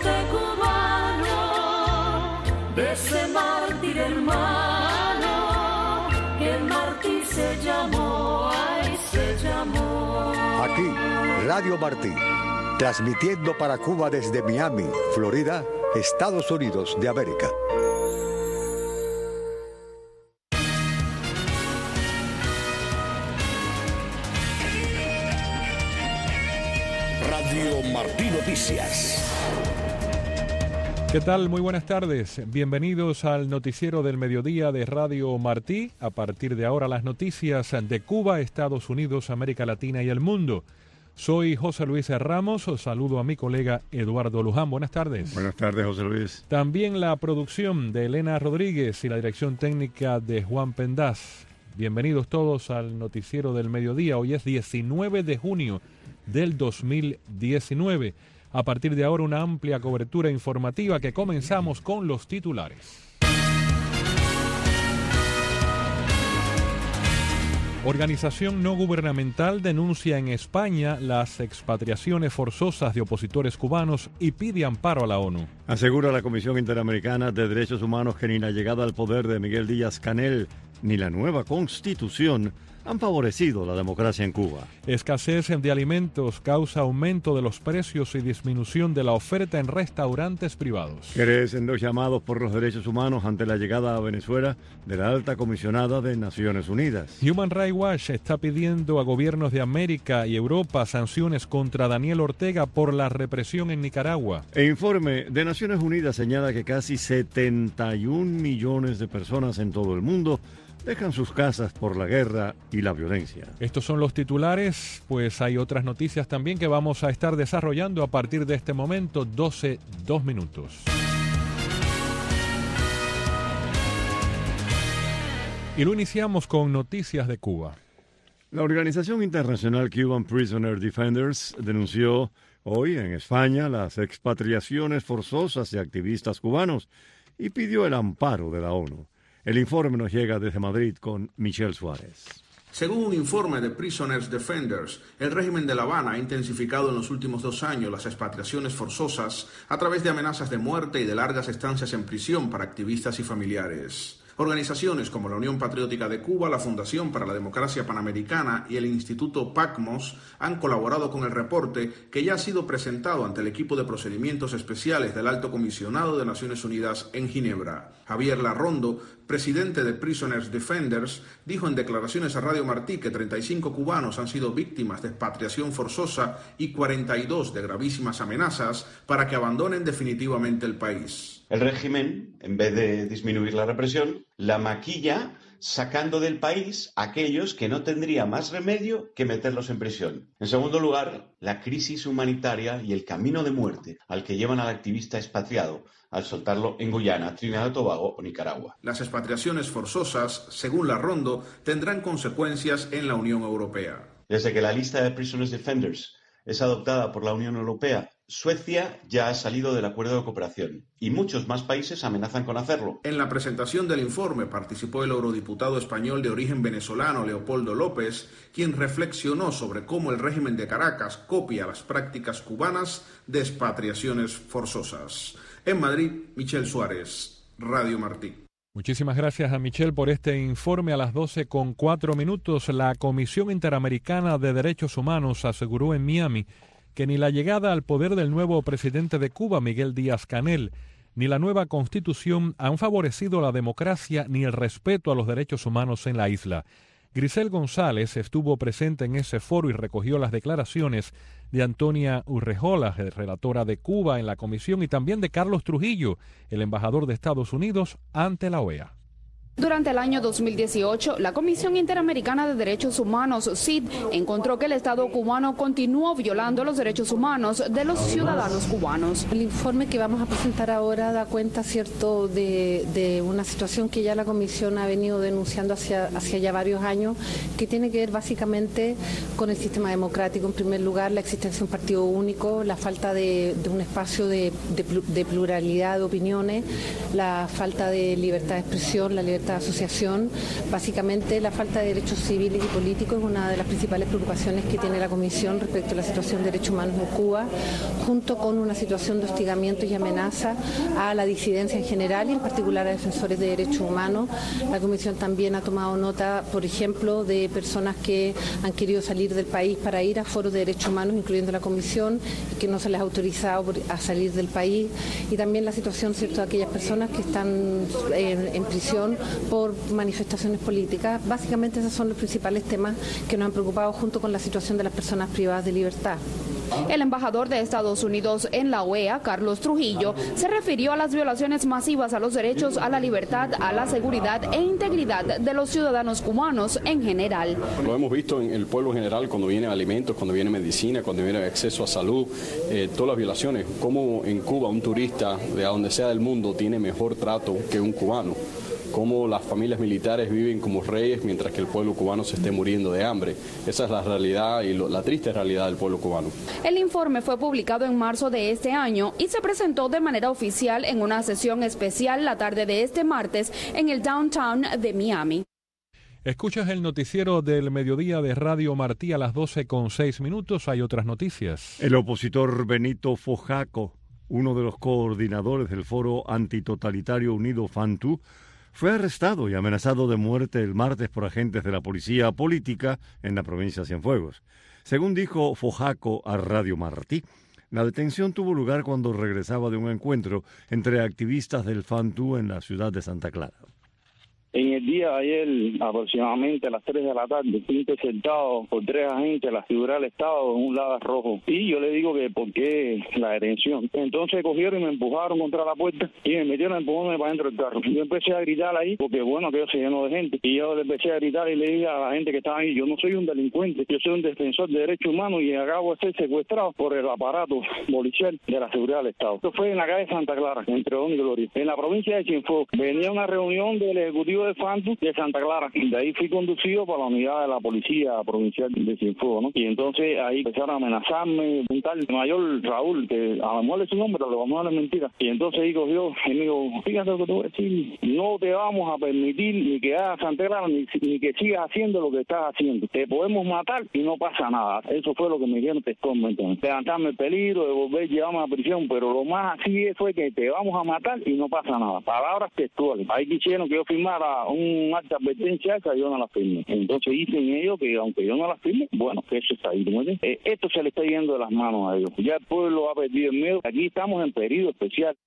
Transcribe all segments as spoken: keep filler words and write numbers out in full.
este cubano, de ese mártir hermano, que el mártir se llamó, ay, se llamó. Aquí, Radio Martí, transmitiendo para Cuba desde Miami, Florida, Estados Unidos de América. Radio Martí Noticias. ¿Qué tal? Muy buenas tardes. Bienvenidos al noticiero del mediodía de Radio Martí. A partir de ahora las noticias de Cuba, Estados Unidos, América Latina y el mundo. Soy José Luis Ramos, os saludo a mi colega Eduardo Luján. Buenas tardes. Buenas tardes, José Luis. También la producción de Elena Rodríguez y la dirección técnica de Juan Pendaz. Bienvenidos todos al noticiero del mediodía. Hoy es diecinueve de junio del dos mil diecinueve. A partir de ahora una amplia cobertura informativa que comenzamos con los titulares. Organización no gubernamental denuncia en España las expatriaciones forzosas de opositores cubanos y pide amparo a la ONU. Asegura la Comisión Interamericana de Derechos Humanos que ni la llegada al poder de Miguel Díaz-Canel ni la nueva Constitución han favorecido la democracia en Cuba. Escasez de alimentos causa aumento de los precios y disminución de la oferta en restaurantes privados. Crecen los llamados por los derechos humanos ante la llegada a Venezuela de la alta comisionada de Naciones Unidas. Human Rights Watch está pidiendo a gobiernos de América y Europa sanciones contra Daniel Ortega por la represión en Nicaragua. El informe de Naciones Unidas señala que casi setenta y un millones de personas en todo el mundo dejan sus casas por la guerra y la violencia. Estos son los titulares, pues hay otras noticias también que vamos a estar desarrollando a partir de este momento, doce, dos minutos. Y lo iniciamos con noticias de Cuba. La organización internacional Cuban Prisoner Defenders denunció hoy en España las expatriaciones forzosas de activistas cubanos y pidió el amparo de la ONU. El informe nos llega desde Madrid con Michelle Suárez. Según un informe de Prisoners Defenders, el régimen de La Habana ha intensificado en los últimos dos años las expatriaciones forzosas a través de amenazas de muerte y de largas estancias en prisión para activistas y familiares. Organizaciones como la Unión Patriótica de Cuba, la Fundación para la Democracia Panamericana y el Instituto PACMOS han colaborado con el reporte que ya ha sido presentado ante el equipo de procedimientos especiales del Alto Comisionado de Naciones Unidas en Ginebra. Javier Larrondo, presidente de Prisoners Defenders, dijo en declaraciones a Radio Martí que treinta y cinco cubanos han sido víctimas de expatriación forzosa y cuarenta y dos de gravísimas amenazas para que abandonen definitivamente el país. El régimen, en vez de disminuir la represión, la maquilla sacando del país a aquellos que no tendría más remedio que meterlos en prisión. En segundo lugar, la crisis humanitaria y el camino de muerte al que llevan al activista expatriado al soltarlo en Guyana, Trinidad y Tobago o Nicaragua. Las expatriaciones forzosas, según Larrondo, tendrán consecuencias en la Unión Europea. Desde que la lista de Prisoners Defenders es adoptada por la Unión Europea, Suecia ya ha salido del acuerdo de cooperación y muchos más países amenazan con hacerlo. En la presentación del informe participó el eurodiputado español de origen venezolano Leopoldo López, quien reflexionó sobre cómo el régimen de Caracas copia las prácticas cubanas de expatriaciones forzosas. En Madrid, Michelle Suárez, Radio Martí. Muchísimas gracias a Michelle por este informe. A las doce con cuatro minutos, la Comisión Interamericana de Derechos Humanos aseguró en Miami que ni la llegada al poder del nuevo presidente de Cuba, Miguel Díaz-Canel, ni la nueva Constitución han favorecido la democracia ni el respeto a los derechos humanos en la isla. Grisel González estuvo presente en ese foro y recogió las declaraciones de Antonia Urrejola, relatora de Cuba en la comisión, y también de Carlos Trujillo, el embajador de Estados Unidos ante la O E A. Durante el año dos mil dieciocho, la Comisión Interamericana de Derechos Humanos, C I D, encontró que el Estado cubano continuó violando los derechos humanos de los ciudadanos cubanos. El informe que vamos a presentar ahora da cuenta, cierto, de, de una situación que ya la Comisión ha venido denunciando hacia, hacia ya varios años, que tiene que ver básicamente con el sistema democrático. En primer lugar, la existencia de un partido único, la falta de, de un espacio de, de, de pluralidad de opiniones, la falta de libertad de expresión, la libertad esta asociación. Básicamente la falta de derechos civiles y políticos es una de las principales preocupaciones que tiene la Comisión respecto a la situación de derechos humanos en Cuba, junto con una situación de hostigamiento y amenaza a la disidencia en general y en particular a defensores de derechos humanos. La Comisión también ha tomado nota, por ejemplo, de personas que han querido salir del país para ir a foros de derechos humanos, incluyendo la Comisión, y que no se les ha autorizado a salir del país, y también la situación, cierto, de aquellas personas que están en, en prisión por manifestaciones políticas. Básicamente esos son los principales temas que nos han preocupado, junto con la situación de las personas privadas de libertad. El embajador de Estados Unidos en la O E A, Carlos Trujillo, se refirió a las violaciones masivas a los derechos a la libertad, a la seguridad e integridad de los ciudadanos cubanos en general. Lo hemos visto en el pueblo en general, cuando viene alimentos, cuando viene medicina, cuando viene acceso a salud, eh, todas las violaciones. Como en Cuba un turista de donde sea del mundo tiene mejor trato que un cubano. Cómo las familias militares viven como reyes mientras que el pueblo cubano se esté muriendo de hambre. Esa es la realidad y lo, la triste realidad del pueblo cubano. El informe fue publicado en marzo de este año y se presentó de manera oficial en una sesión especial la tarde de este martes en el downtown de Miami. Escuchas el noticiero del mediodía de Radio Martí a las doce con seis minutos. Hay otras noticias. El opositor Benito Fojaco, uno de los coordinadores del Foro Antitotalitario Unido FANTU, fue arrestado y amenazado de muerte el martes por agentes de la policía política en la provincia de Cienfuegos. Según dijo Fojaco a Radio Martí, la detención tuvo lugar cuando regresaba de un encuentro entre activistas del FANTU en la ciudad de Santa Clara. En el día de ayer, aproximadamente a las tres de la tarde, fui interceptado por tres agentes de la figura del Estado en un lado rojo. Y yo le digo que por qué la detención. Entonces cogieron y me empujaron contra la puerta y me metieron empujándome para dentro del carro. Yo empecé a gritar ahí, porque bueno, que yo se llenó de gente. Y yo le empecé a gritar y le dije a la gente que estaba ahí, yo no soy un delincuente, yo soy un defensor de derechos humanos y acabo de ser secuestrado por el aparato policial de la seguridad del Estado. Esto fue en la calle Santa Clara, entre Don y Gloria. En la provincia de Cienfuegos venía una reunión del Ejecutivo de FANTU de Santa Clara. De ahí fui conducido por la unidad de la policía provincial de Cienfuegos, ¿no? Y entonces ahí empezaron a amenazarme, un tal mayor Raúl, que a lo mejor es su nombre, pero a lo mejor es mentira. Y entonces ahí cogió y me dijo, fíjate lo que te voy a decir, no te vamos a permitir ni que hagas Santa Clara, ni, ni que sigas haciendo lo que estás haciendo. Te podemos matar y no pasa nada. Eso fue lo que me dijeron textualmente. Levantarme el peligro de volver, llevarme a prisión, pero lo más así fue que te vamos a matar y no pasa nada. Palabras textuales. Ahí quisieron que yo firmara un acta de advertencia, que yo no la firme. Entonces dicen ellos que aunque yo no la firme, bueno, que eso está ahí. Eh, esto se le está yendo de las manos a ellos. Ya el pueblo ha perdido el miedo. Aquí estamos en periodo especial.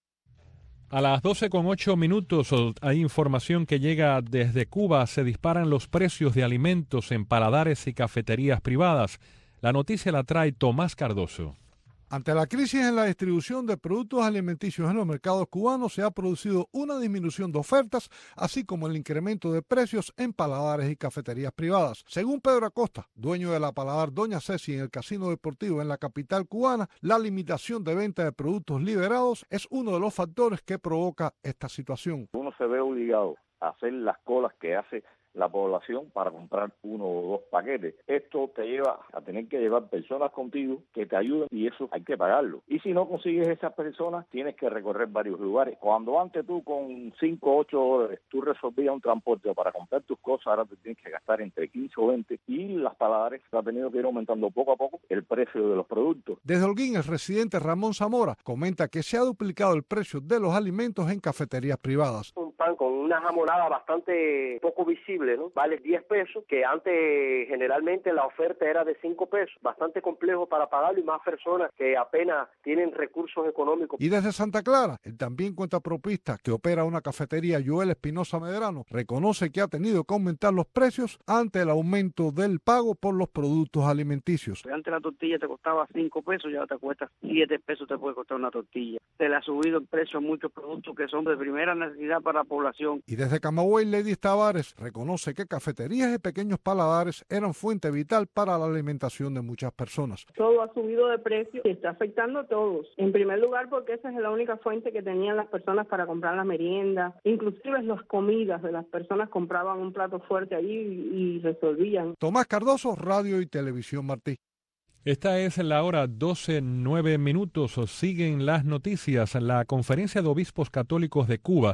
A las doce con ocho minutos hay información que llega desde Cuba. Se disparan los precios de alimentos en paladares y cafeterías privadas. La noticia la trae Tomás Cardoso. Ante la crisis en la distribución de productos alimenticios en los mercados cubanos, se ha producido una disminución de ofertas, así como el incremento de precios en paladares y cafeterías privadas. Según Pedro Acosta, dueño de la paladar Doña Ceci en el Casino Deportivo en la capital cubana, la limitación de venta de productos liberados es uno de los factores que provoca esta situación. Uno se ve obligado a hacer las colas que hace la población para comprar uno o dos paquetes. Esto te lleva a tener que llevar personas contigo que te ayuden y eso hay que pagarlo. Y si no consigues esas personas, tienes que recorrer varios lugares. Cuando antes tú con cinco o ocho dólares tú resolvías un transporte para comprar tus cosas, ahora te tienes que gastar entre quince o veinte y las paladares han tenido que ir aumentando poco a poco el precio de los productos. Desde Holguín, el residente Ramón Zamora comenta que se ha duplicado el precio de los alimentos en cafeterías privadas. Un pan con una jamonada bastante poco visible, ¿no? Vale diez pesos, que antes generalmente la oferta era de cinco pesos, bastante complejo para pagarlo y más personas que apenas tienen recursos económicos. Y desde Santa Clara, el también cuentapropista que opera una cafetería, Joel Espinosa Medrano, reconoce que ha tenido que aumentar los precios ante el aumento del pago por los productos alimenticios. Antes la tortilla te costaba cinco pesos, ya te cuesta siete pesos, te puede costar una tortilla. Se le ha subido el precio a muchos productos que son de primera necesidad para la población. Y desde Camagüey, Lady Tavares reconoce que cafeterías y pequeños paladares eran fuente vital para la alimentación de muchas personas. Todo ha subido de precio y está afectando a todos. En primer lugar, porque esa es la única fuente que tenían las personas para comprar la merienda. Inclusive las comidas de las personas compraban un plato fuerte allí y resolvían. Tomás Cardoso, Radio y Televisión Martí. Esta es la hora doce, nueve minutos. Siguen las noticias. La Conferencia de Obispos Católicos de Cuba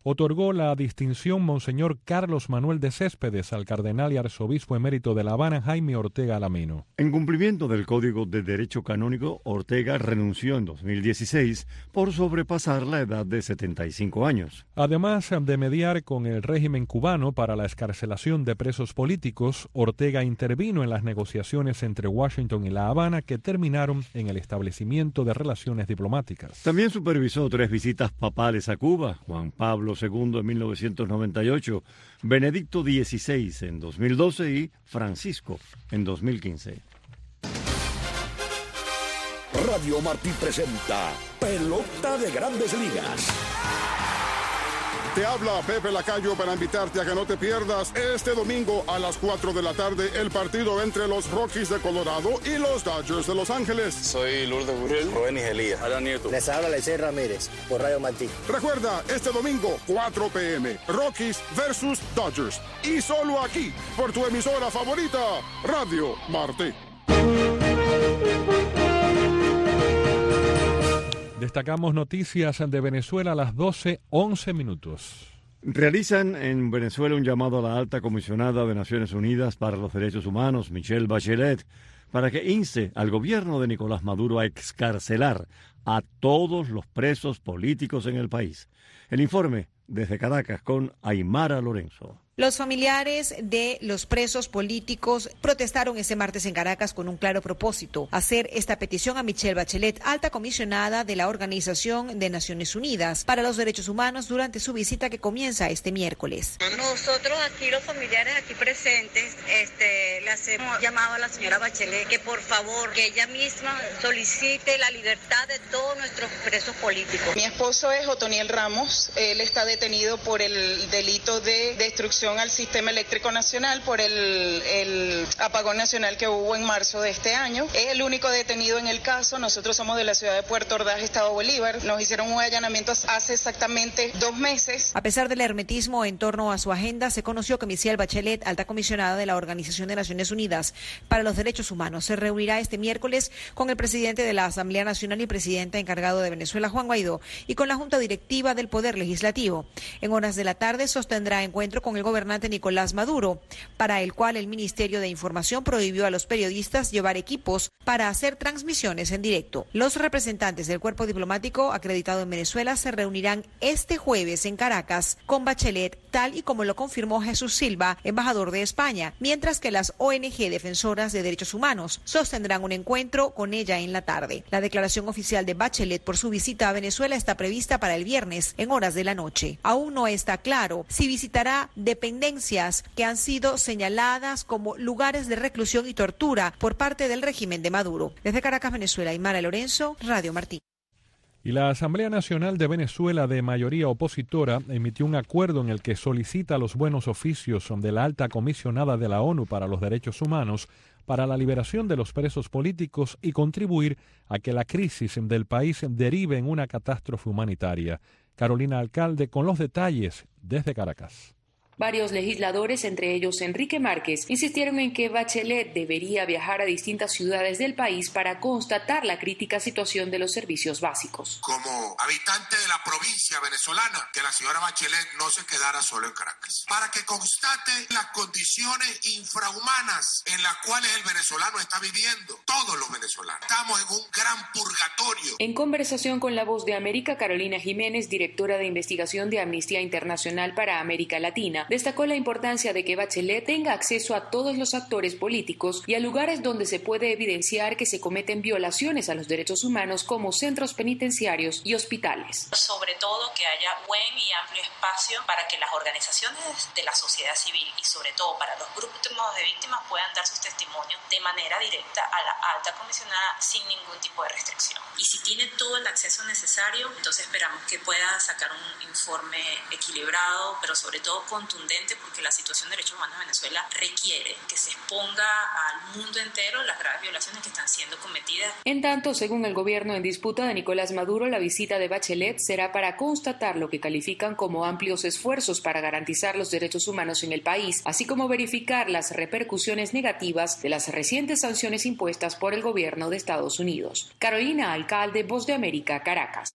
otorgó la distinción Monseñor Carlos Manuel de Céspedes al cardenal y arzobispo emérito de La Habana, Jaime Ortega Alamino. En cumplimiento del Código de Derecho Canónico, Ortega renunció en dos mil dieciséis por sobrepasar la edad de setenta y cinco años. Además de mediar con el régimen cubano para la excarcelación de presos políticos, Ortega intervino en las negociaciones entre Washington y La Habana que terminaron en el establecimiento de relaciones diplomáticas. También supervisó tres visitas papales a Cuba: Juan Pablo segundo en mil novecientos noventa y ocho, Benedicto dieciséis en dos mil doce y Francisco en dos mil quince. Radio Martí presenta Pelota de Grandes Ligas. Te habla Pepe Lacayo para invitarte a que no te pierdas este domingo a las cuatro de la tarde el partido entre los Rockies de Colorado y los Dodgers de Los Ángeles. Soy Lourdes Burrell, Rubén Igelía, Adán Nieto. Les habla Lecey Ramírez por Radio Martí. Recuerda, este domingo, cuatro p m, Rockies versus Dodgers. Y solo aquí, por tu emisora favorita, Radio Martí. Destacamos noticias de Venezuela a las doce once minutos. Realizan en Venezuela un llamado a la alta comisionada de Naciones Unidas para los Derechos Humanos, Michelle Bachelet, para que inste al gobierno de Nicolás Maduro a excarcelar a todos los presos políticos en el país. El informe desde Caracas con Aymara Lorenzo. Los familiares de los presos políticos protestaron este martes en Caracas con un claro propósito: hacer esta petición a Michelle Bachelet, alta comisionada de la Organización de Naciones Unidas para los Derechos Humanos, durante su visita que comienza este miércoles. Nosotros aquí, los familiares aquí presentes, este, le hacemos llamado a la señora Bachelet que por favor, que ella misma solicite la libertad de todos nuestros presos políticos. Mi esposo es Otoniel Ramos, él está detenido por el delito de destrucción al sistema eléctrico nacional por el, el apagón nacional que hubo en marzo de este año. Es el único detenido en el caso. Nosotros somos de la ciudad de Puerto Ordaz, Estado Bolívar. Nos hicieron un allanamiento hace exactamente dos meses. A pesar del hermetismo en torno a su agenda, se conoció que Michelle Bachelet, alta comisionada de la Organización de Naciones Unidas para los Derechos Humanos, se reunirá este miércoles con el presidente de la Asamblea Nacional y presidente encargado de Venezuela, Juan Guaidó, y con la Junta Directiva del Poder Legislativo. En horas de la tarde sostendrá encuentro con el gobernante Nicolás Maduro, para el cual el Ministerio de Información prohibió a los periodistas llevar equipos para hacer transmisiones en directo. Los representantes del cuerpo diplomático acreditado en Venezuela se reunirán este jueves en Caracas con Bachelet, tal y como lo confirmó Jesús Silva, embajador de España, mientras que las O N G defensoras de derechos humanos sostendrán un encuentro con ella en la tarde. La declaración oficial de Bachelet por su visita a Venezuela está prevista para el viernes en horas de la noche. Aún no está claro si visitará dependencias que han sido señaladas como lugares de reclusión y tortura por parte del régimen de Maduro. Desde Caracas, Venezuela, Aymara Lorenzo, Radio Martí. Y la Asamblea Nacional de Venezuela, de mayoría opositora, emitió un acuerdo en el que solicita los buenos oficios de la alta comisionada de la ONU para los Derechos Humanos para la liberación de los presos políticos y contribuir a que la crisis del país derive en una catástrofe humanitaria. Carolina Alcalde con los detalles desde Caracas. Varios legisladores, entre ellos Enrique Márquez, insistieron en que Bachelet debería viajar a distintas ciudades del país para constatar la crítica situación de los servicios básicos. Como habitante de la provincia venezolana, que la señora Bachelet no se quedara solo en Caracas, para que constate las condiciones infrahumanas en las cuales el venezolano está viviendo, todos los venezolanos. Estamos en un gran purgatorio. En conversación con La Voz de América, Carolina Jiménez, directora de investigación de Amnistía Internacional para América Latina, destacó la importancia de que Bachelet tenga acceso a todos los actores políticos y a lugares donde se puede evidenciar que se cometen violaciones a los derechos humanos, como centros penitenciarios y hospitales. Sobre todo que haya buen y amplio espacio para que las organizaciones de la sociedad civil y sobre todo para los grupos de víctimas puedan dar sus testimonios de manera directa a la alta comisionada sin ningún tipo de restricción. Y si tiene todo el acceso necesario, entonces esperamos que pueda sacar un informe equilibrado, pero sobre todo contundente, porque la situación de derechos humanos en Venezuela requiere que se exponga al mundo entero las graves violaciones que están siendo cometidas. En tanto, según el gobierno en disputa de Nicolás Maduro, la visita de Bachelet será para constatar lo que califican como amplios esfuerzos para garantizar los derechos humanos en el país, así como verificar las repercusiones negativas de las recientes sanciones impuestas por el gobierno de Estados Unidos. Carolina Alcalde, Voz de América, Caracas.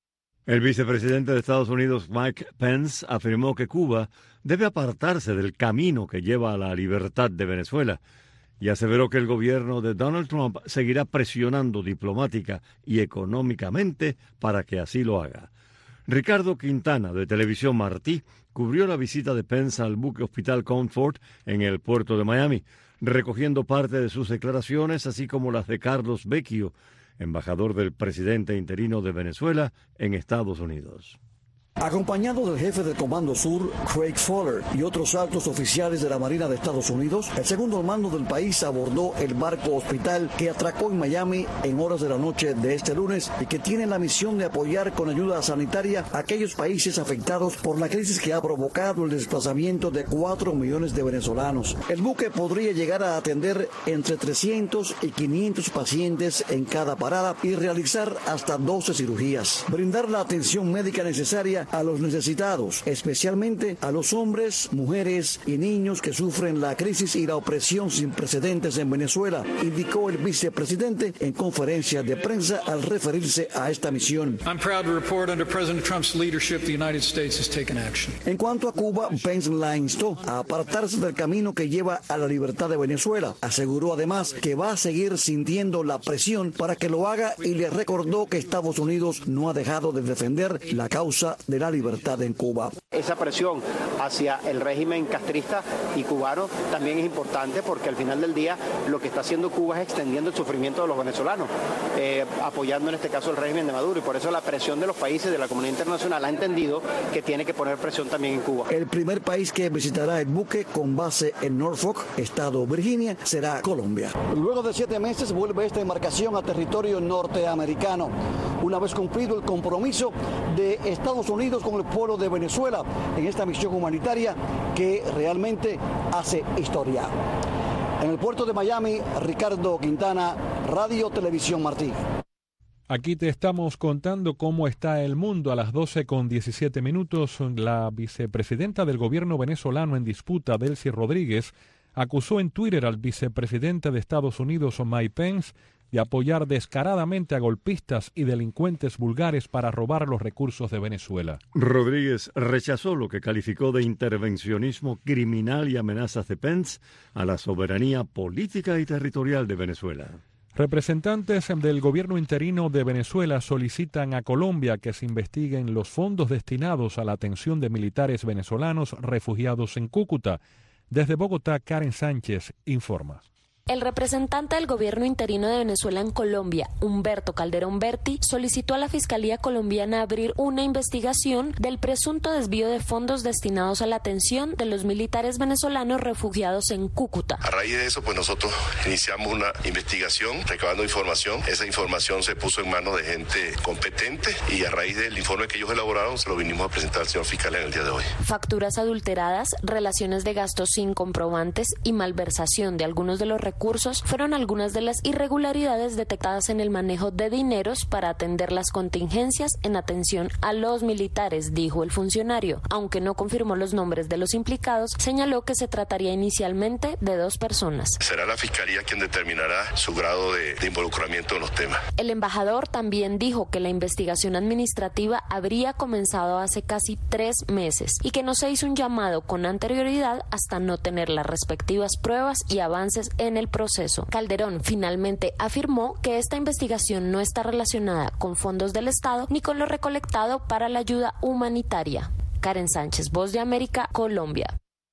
El vicepresidente de Estados Unidos, Mike Pence, afirmó que Cuba debe apartarse del camino que lleva a la libertad de Venezuela y aseveró que el gobierno de Donald Trump seguirá presionando diplomática y económicamente para que así lo haga. Ricardo Quintana, de Televisión Martí, cubrió la visita de Pence al buque Hospital Comfort en el puerto de Miami, recogiendo parte de sus declaraciones, así como las de Carlos Vecchio, embajador del presidente interino de Venezuela en Estados Unidos. Acompañado del jefe del Comando Sur, Craig Fowler, y otros altos oficiales de la Marina de Estados Unidos, el segundo al mando del país abordó el barco hospital que atracó en Miami en horas de la noche de este lunes y que tiene la misión de apoyar con ayuda sanitaria a aquellos países afectados por la crisis que ha provocado el desplazamiento de cuatro millones de venezolanos. El buque podría llegar a atender entre trescientos y quinientos pacientes en cada parada y realizar hasta doce cirugías. Brindar la atención médica necesaria a los necesitados, especialmente a los hombres, mujeres y niños que sufren la crisis y la opresión sin precedentes en Venezuela, indicó el vicepresidente en conferencia de prensa al referirse a esta misión. I'm proud to report under President Trump's leadership, the United States has taken action. En cuanto a Cuba, Pence la instó a apartarse del camino que lleva a la libertad de Venezuela. Aseguró además que va a seguir sintiendo la presión para que lo haga y le recordó que Estados Unidos no ha dejado de defender la causa de la libertad en Cuba. Esa presión hacia el régimen castrista y cubano también es importante porque al final del día lo que está haciendo Cuba es extendiendo el sufrimiento de los venezolanos, eh, apoyando en este caso el régimen de Maduro, y por eso la presión de los países de la comunidad internacional ha entendido que tiene que poner presión también en Cuba. El primer país que visitará el buque con base en Norfolk, estado Virginia, será Colombia. Luego de siete meses vuelve esta embarcación a territorio norteamericano, una vez cumplido el compromiso de Estados Unidos con el pueblo de Venezuela en esta misión humanitaria que realmente hace historia. En el puerto de Miami, Ricardo Quintana, Radio Televisión Martí. Aquí te estamos contando cómo está el mundo a las doce con diecisiete minutos. La vicepresidenta del gobierno venezolano en disputa, Delcy Rodríguez, acusó en Twitter al vicepresidente de Estados Unidos, Mike Pence, de apoyar descaradamente a golpistas y delincuentes vulgares para robar los recursos de Venezuela. Rodríguez rechazó lo que calificó de intervencionismo criminal y amenazas de Pence a la soberanía política y territorial de Venezuela. Representantes del gobierno interino de Venezuela solicitan a Colombia que se investiguen los fondos destinados a la atención de militares venezolanos refugiados en Cúcuta. Desde Bogotá, Karen Sánchez informa. El representante del gobierno interino de Venezuela en Colombia, Humberto Calderón Berti, solicitó a la Fiscalía colombiana abrir una investigación del presunto desvío de fondos destinados a la atención de los militares venezolanos refugiados en Cúcuta. A raíz de eso, pues nosotros iniciamos una investigación recabando información. Esa información se puso en manos de gente competente y a raíz del informe que ellos elaboraron se lo vinimos a presentar al señor fiscal en el día de hoy. Facturas adulteradas, relaciones de gastos sin comprobantes y malversación de algunos de los recursos recursos fueron algunas de las irregularidades detectadas en el manejo de dineros para atender las contingencias en atención a los militares, dijo el funcionario. Aunque no confirmó los nombres de los implicados, señaló que se trataría inicialmente de dos personas. Será la Fiscalía quien determinará su grado de, de involucramiento en los temas. El embajador también dijo que la investigación administrativa habría comenzado hace casi tres meses y que no se hizo un llamado con anterioridad hasta no tener las respectivas pruebas y avances en el proceso. Calderón finalmente afirmó que esta investigación no está relacionada con fondos del Estado ni con lo recolectado para la ayuda humanitaria. Karen Sánchez, Voz de América, Colombia.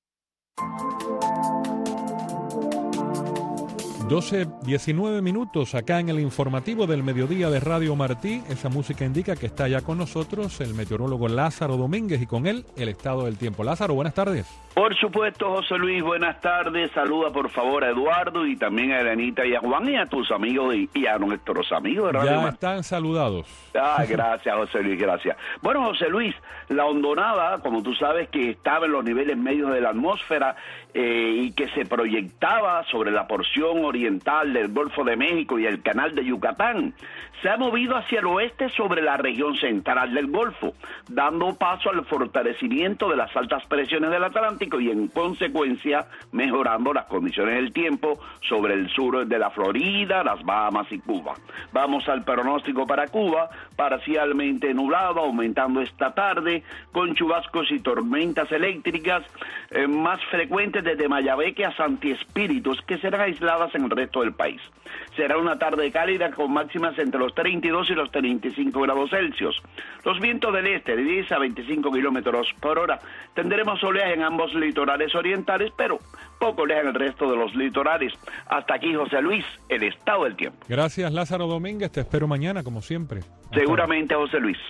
doce diecinueve minutos acá en el informativo del mediodía de Radio Martí. Esa música indica que está ya con nosotros el meteorólogo Lázaro Domínguez y con él el estado del tiempo. Lázaro, buenas tardes. Por supuesto, José Luis, buenas tardes. Saluda por favor a Eduardo y también a Elenita y a Juan y a tus amigos y, y a nuestros amigos de Radio Ya Martí. Están saludados. Ah, gracias, José Luis, gracias. Bueno, José Luis, la hondonada, como tú sabes, que estaba en los niveles medios de la atmósfera eh, y que se proyectaba sobre la porción oriental oriental del Golfo de México y el Canal de Yucatán, se ha movido hacia el oeste sobre la región central del Golfo, dando paso al fortalecimiento de las altas presiones del Atlántico y en consecuencia mejorando las condiciones del tiempo sobre el sur de la Florida, las Bahamas y Cuba. Vamos al pronóstico para Cuba: parcialmente nublado, aumentando esta tarde, con chubascos y tormentas eléctricas eh, más frecuentes desde Mayabeque a Santi Espíritus, que serán aisladas en el resto del país. Será una tarde cálida con máximas entre los treinta y dos y los treinta y cinco grados Celsius. Los vientos del este de diez a veinticinco kilómetros por hora. Tendremos oleaje en ambos litorales orientales, pero poco oleaje en el resto de los litorales. Hasta aquí, José Luis, el estado del tiempo. Gracias, Lázaro Domínguez. Te espero mañana, como siempre. Hasta Seguramente, luego. José Luis.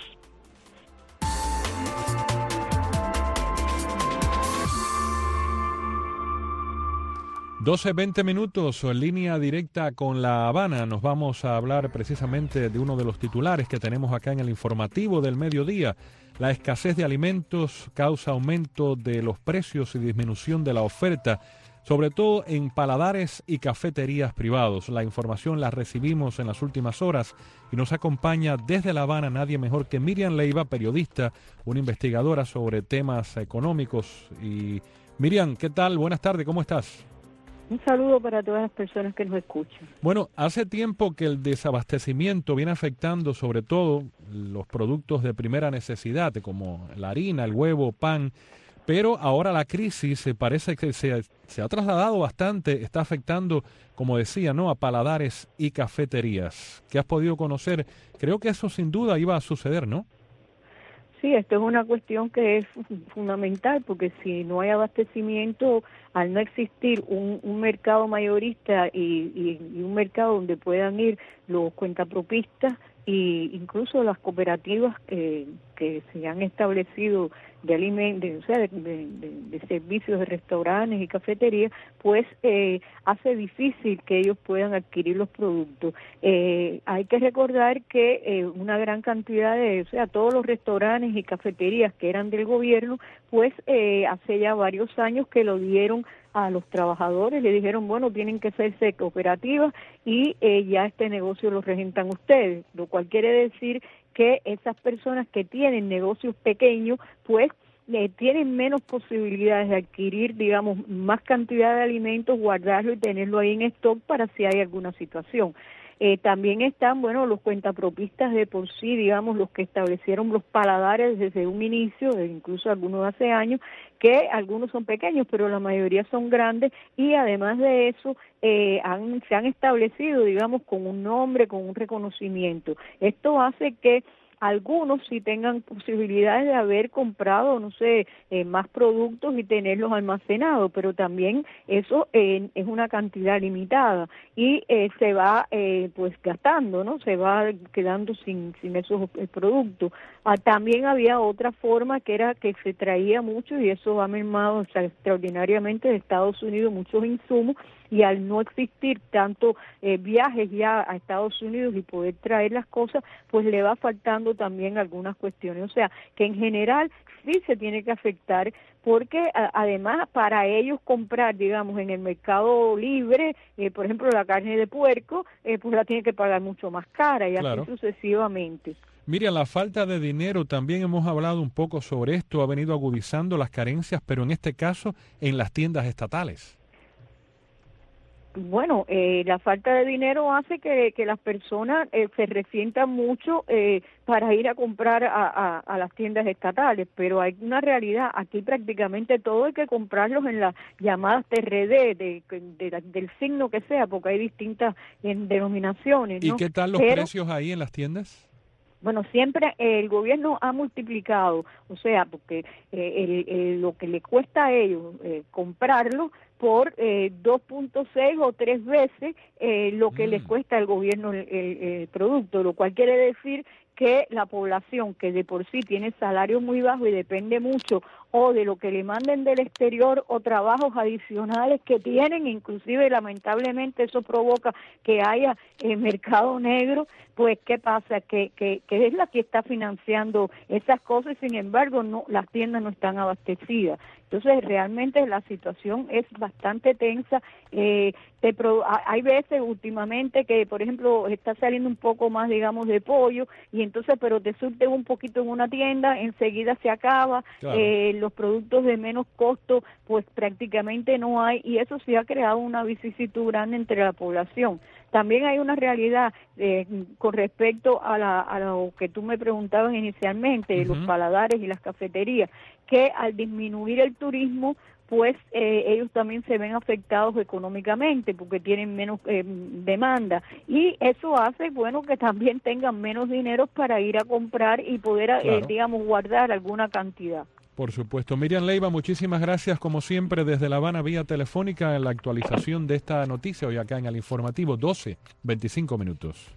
doce veinte minutos en línea directa con La Habana. Nos vamos a hablar precisamente de uno de los titulares que tenemos acá en el informativo del mediodía. La escasez de alimentos causa aumento de los precios y disminución de la oferta, sobre todo en paladares y cafeterías privados. La información la recibimos en las últimas horas y nos acompaña desde La Habana nadie mejor que Miriam Leiva, periodista, una investigadora sobre temas económicos. Y Miriam, ¿qué tal? Buenas tardes, ¿cómo estás? Un saludo para todas las personas que nos escuchan. Bueno, hace tiempo que el desabastecimiento viene afectando sobre todo los productos de primera necesidad, como la harina, el huevo, pan, pero ahora la crisis se parece que se, se ha trasladado bastante, está afectando, como decía, ¿no?, a paladares y cafeterías. ¿Qué has podido conocer? Creo que eso sin duda iba a suceder, ¿no? Sí, esto es una cuestión que es fundamental, porque si no hay abastecimiento, al no existir un, un mercado mayorista y, y, y un mercado donde puedan ir los cuentapropistas e incluso las cooperativas eh, que se han establecido de alimentos, o sea, de, de, de, de servicios de restaurantes y cafeterías, pues eh, hace difícil que ellos puedan adquirir los productos. Eh, hay que recordar que eh, una gran cantidad de, o sea, todos los restaurantes y cafeterías que eran del gobierno, pues eh, hace ya varios años que lo dieron a los trabajadores, le dijeron, bueno, tienen que hacerse cooperativas y eh, ya este negocio lo regentan ustedes, lo cual quiere decir que esas personas que tienen negocios pequeños, pues eh, tienen menos posibilidades de adquirir, digamos, más cantidad de alimentos, guardarlo y tenerlo ahí en stock para si hay alguna situación. Eh, también están, bueno, los cuentapropistas de por sí, digamos, los que establecieron los paladares desde un inicio, incluso algunos hace años, que algunos son pequeños, pero la mayoría son grandes, y además de eso, eh, han, se han establecido, digamos, con un nombre, con un reconocimiento. Esto hace que algunos sí tengan posibilidades de haber comprado, no sé, eh, más productos y tenerlos almacenados, pero también eso eh, es una cantidad limitada y eh, se va eh, pues gastando, ¿no? Se va quedando sin, sin esos eh, productos. Ah, también había otra forma que era que se traía mucho y eso ha mermado, o sea, extraordinariamente de Estados Unidos muchos insumos, y al no existir tanto eh, viajes ya a Estados Unidos y poder traer las cosas, pues le va faltando también algunas cuestiones. O sea, que en general sí se tiene que afectar, porque a, además para ellos comprar, digamos, en el mercado libre, eh, por ejemplo, la carne de puerco, eh, pues la tienen que pagar mucho más cara y claro, así sucesivamente. Mira, la falta de dinero, también hemos hablado un poco sobre esto, ha venido agudizando las carencias, pero en este caso en las tiendas estatales. Bueno, eh, la falta de dinero hace que, que las personas eh, se resientan mucho eh, para ir a comprar a, a, a las tiendas estatales, pero hay una realidad, aquí prácticamente todo hay que comprarlos en las llamadas T R D, de, de, de, del signo que sea, porque hay distintas en, denominaciones, ¿no? ¿Y qué tal los pero, precios ahí en las tiendas? Bueno, siempre eh, el gobierno ha multiplicado, o sea, porque eh, el, el, lo que le cuesta a ellos eh, comprarlo por eh, dos punto seis o tres veces eh, lo que mm. les cuesta al gobierno el, el, el producto, lo cual quiere decir que la población que de por sí tiene salario muy bajo y depende mucho o de lo que le manden del exterior o trabajos adicionales que tienen, inclusive lamentablemente eso provoca que haya eh, mercado negro, pues ¿qué pasa? Que, que, que es la que está financiando esas cosas y sin embargo no, las tiendas no están abastecidas. Entonces realmente la situación es bastante tensa. Eh, se pro, hay veces últimamente que, por ejemplo, está saliendo un poco más, digamos, de pollo, y entonces, pero te surten un poquito en una tienda, enseguida se acaba, claro. eh, los productos de menos costo, pues prácticamente no hay, y eso sí ha creado una vicisitud grande entre la población. También hay una realidad eh, con respecto a, la, a lo que tú me preguntabas inicialmente, uh-huh. los paladares y las cafeterías, que al disminuir el turismo, pues eh, ellos también se ven afectados económicamente porque tienen menos eh, demanda, y eso hace, bueno, que también tengan menos dinero para ir a comprar y poder, claro. eh, digamos, guardar alguna cantidad. Por supuesto. Miriam Leiva, muchísimas gracias, como siempre, desde La Habana, vía telefónica, en la actualización de esta noticia, hoy acá en el informativo, doce veinticinco minutos.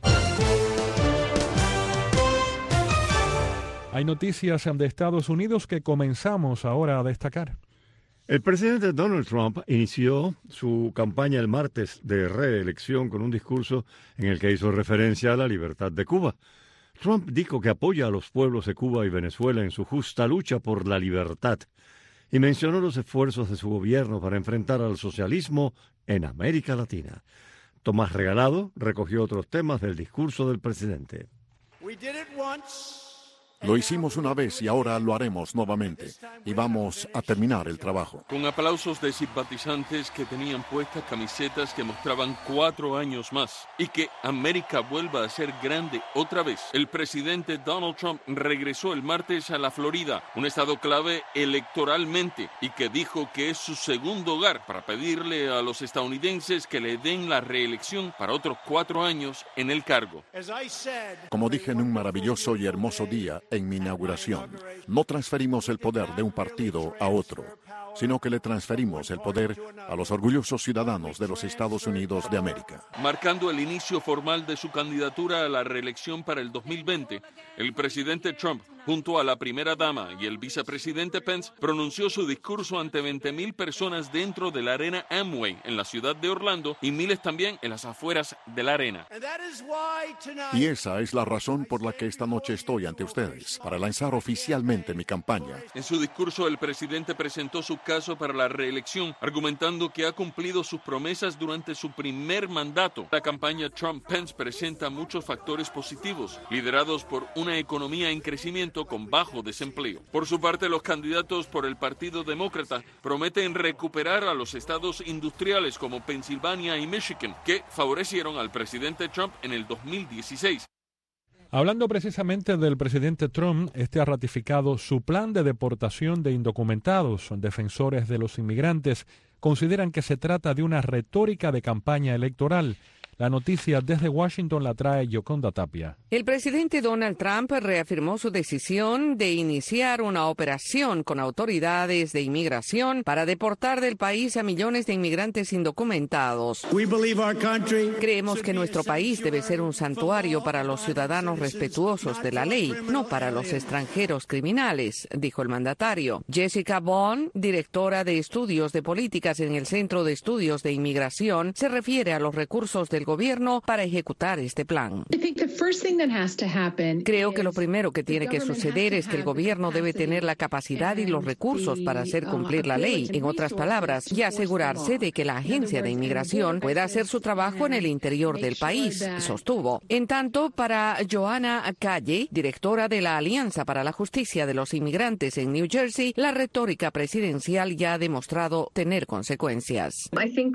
Hay noticias de Estados Unidos que comenzamos ahora a destacar. El presidente Donald Trump inició su campaña el martes de reelección con un discurso en el que hizo referencia a la libertad de Cuba. Trump dijo que apoya a los pueblos de Cuba y Venezuela en su justa lucha por la libertad y mencionó los esfuerzos de su gobierno para enfrentar al socialismo en América Latina. Tomás Regalado recogió otros temas del discurso del presidente. Lo hicimos una vez y ahora lo haremos nuevamente. Y vamos a terminar el trabajo. Con aplausos de simpatizantes que tenían puestas camisetas que mostraban cuatro años más. Y que América vuelva a ser grande otra vez. El presidente Donald Trump regresó el martes a la Florida, un estado clave electoralmente, y que dijo que es su segundo hogar, para pedirle a los estadounidenses que le den la reelección para otros cuatro años en el cargo. Como dije en un maravilloso y hermoso día en mi inauguración, no transferimos el poder de un partido a otro, sino que le transferimos el poder a los orgullosos ciudadanos de los Estados Unidos de América. Marcando el inicio formal de su candidatura a la reelección para el dos mil veinte, el presidente Trump, junto a la primera dama y el vicepresidente Pence, pronunció su discurso ante veinte mil personas dentro de la arena Amway en la ciudad de Orlando y miles también en las afueras de la arena. Y esa es la razón por la que esta noche estoy ante ustedes, para lanzar oficialmente mi campaña. En su discurso, el presidente presentó su caso para la reelección, argumentando que ha cumplido sus promesas durante su primer mandato. La campaña Trump-Pence presenta muchos factores positivos, liderados por una economía en crecimiento con bajo desempleo. Por su parte, los candidatos por el Partido Demócrata prometen recuperar a los estados industriales como Pensilvania y Michigan, que favorecieron al presidente Trump en el dos mil dieciséis. Hablando precisamente del presidente Trump, este ha ratificado su plan de deportación de indocumentados. Defensores de los inmigrantes consideran que se trata de una retórica de campaña electoral. La noticia desde Washington la trae Yoconda Tapia. El presidente Donald Trump reafirmó su decisión de iniciar una operación con autoridades de inmigración para deportar del país a millones de inmigrantes indocumentados. Creemos que nuestro país debe ser un santuario para los ciudadanos respetuosos de la ley, no para los extranjeros criminales, dijo el mandatario. Jessica Bond, directora de estudios de políticas en el Centro de Estudios de Inmigración, se refiere a los recursos del gobierno para ejecutar este plan. Creo que lo primero que tiene que suceder es que el gobierno debe tener la capacidad y los recursos para hacer cumplir la ley, en otras palabras, y asegurarse de que la agencia de inmigración pueda hacer su trabajo en el interior del país, sostuvo. En tanto, para Joanna Calle, directora de la Alianza para la Justicia de los Inmigrantes en New Jersey, la retórica presidencial ya ha demostrado tener consecuencias.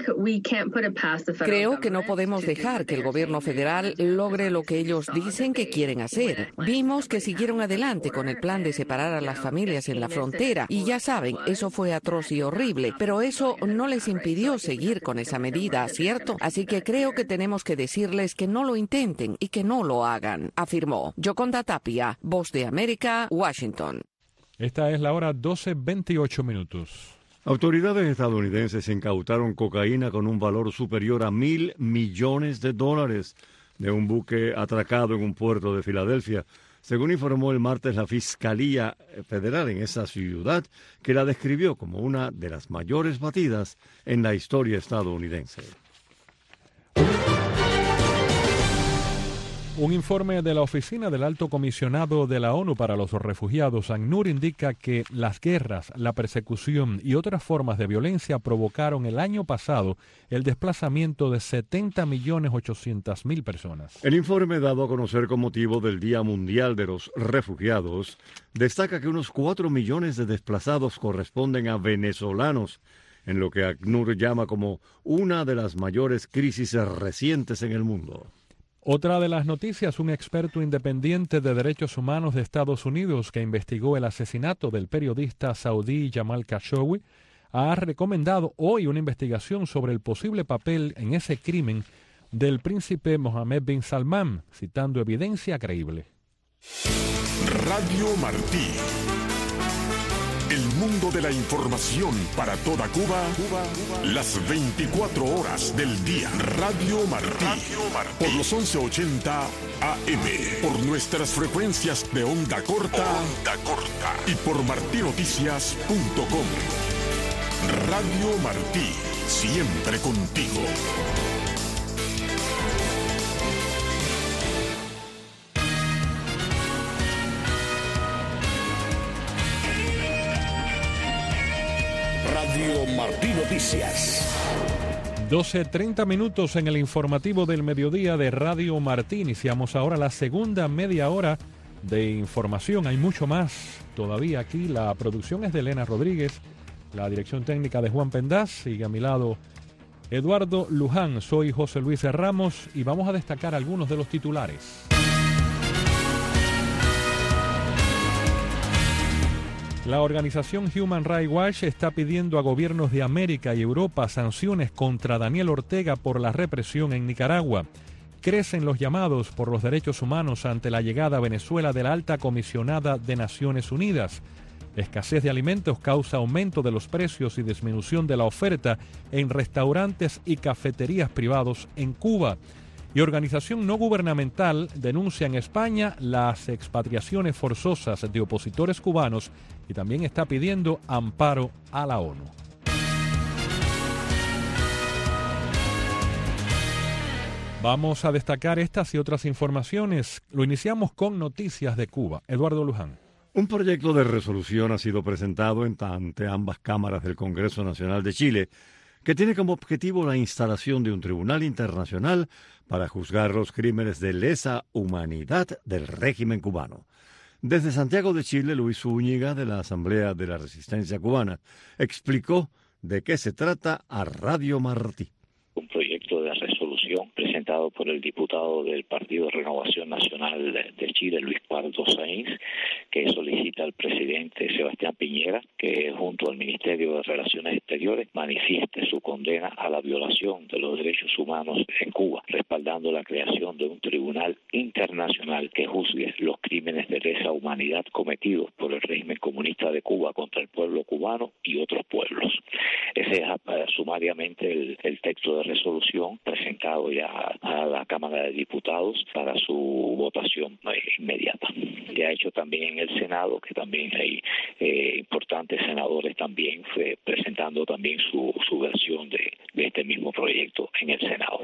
Creo que no podemos dejar que el gobierno federal logre lo que ellos dicen que quieren hacer. Vimos que siguieron adelante con el plan de separar a las familias en la frontera y ya saben, eso fue atroz y horrible, pero eso no les impidió seguir con esa medida, ¿cierto? Así que creo que tenemos que decirles que no lo intenten y que no lo hagan, afirmó. Yoconda Tapia, Voz de América, Washington. Esta es la hora doce veintiocho minutos. Autoridades estadounidenses incautaron cocaína con un valor superior a mil millones de dólares de un buque atracado en un puerto de Filadelfia, según informó el martes la Fiscalía Federal en esa ciudad, que la describió como una de las mayores batidas en la historia estadounidense. Un informe de la Oficina del Alto Comisionado de la ONU para los Refugiados, ACNUR, indica que las guerras, la persecución y otras formas de violencia provocaron el año pasado el desplazamiento de setenta millones ochocientas mil personas. El informe dado a conocer con motivo del Día Mundial de los Refugiados destaca que unos cuatro millones de desplazados corresponden a venezolanos, en lo que ACNUR llama como una de las mayores crisis recientes en el mundo. Otra de las noticias, un experto independiente de derechos humanos de Estados Unidos que investigó el asesinato del periodista saudí Jamal Khashoggi ha recomendado hoy una investigación sobre el posible papel en ese crimen del príncipe Mohammed bin Salman, citando evidencia creíble. Radio Martí. El mundo de la información para toda Cuba, Cuba, Cuba, las veinticuatro horas del día. Radio Martí, Radio Martí, por los once ochenta A M, por nuestras frecuencias de onda corta, onda corta y por martinoticias punto com. Radio Martí, siempre contigo. Radio Martí Noticias. doce treinta minutos en el informativo del mediodía de Radio Martí. Iniciamos ahora la segunda media hora de información. Hay mucho más todavía aquí. La producción es de Elena Rodríguez, la dirección técnica de Juan Pendaz y a mi lado Eduardo Luján. Soy José Luis Ramos y vamos a destacar algunos de los titulares. La organización Human Rights Watch está pidiendo a gobiernos de América y Europa sanciones contra Daniel Ortega por la represión en Nicaragua. Crecen los llamados por los derechos humanos ante la llegada a Venezuela de la alta comisionada de Naciones Unidas. Escasez de alimentos causa aumento de los precios y disminución de la oferta en restaurantes y cafeterías privados en Cuba. Y organización no gubernamental denuncia en España las expatriaciones forzosas de opositores cubanos y también está pidiendo amparo a la ONU. Vamos a destacar estas y otras informaciones. Lo iniciamos con noticias de Cuba. Eduardo Luján. Un proyecto de resolución ha sido presentado ante ambas cámaras del Congreso Nacional de Chile, que tiene como objetivo la instalación de un tribunal internacional para juzgar los crímenes de lesa humanidad del régimen cubano. Desde Santiago de Chile, Luis Zúñiga, de la Asamblea de la Resistencia Cubana, explicó de qué se trata a Radio Martí. Un proyecto de resolución presentado por el diputado del Partido Renovación Nacional de, de Chile, Luis Pardo Sáenz, que solicita al presidente Sebastián Piñera que junto al Ministerio de Relaciones Exteriores manifieste su condena a la violación de los derechos humanos en Cuba, respaldando la creación de un tribunal internacional que juzgue los crímenes de lesa humanidad cometidos por el régimen comunista de Cuba contra el pueblo cubano y otros pueblos. Ese es uh, sumariamente el, el texto de resolución presentado ya a la Cámara de Diputados para su votación inmediata. Se ha hecho también en el Senado, que también hay eh, importantes senadores también fue presentando también su, su versión de, de este mismo proyecto en el Senado.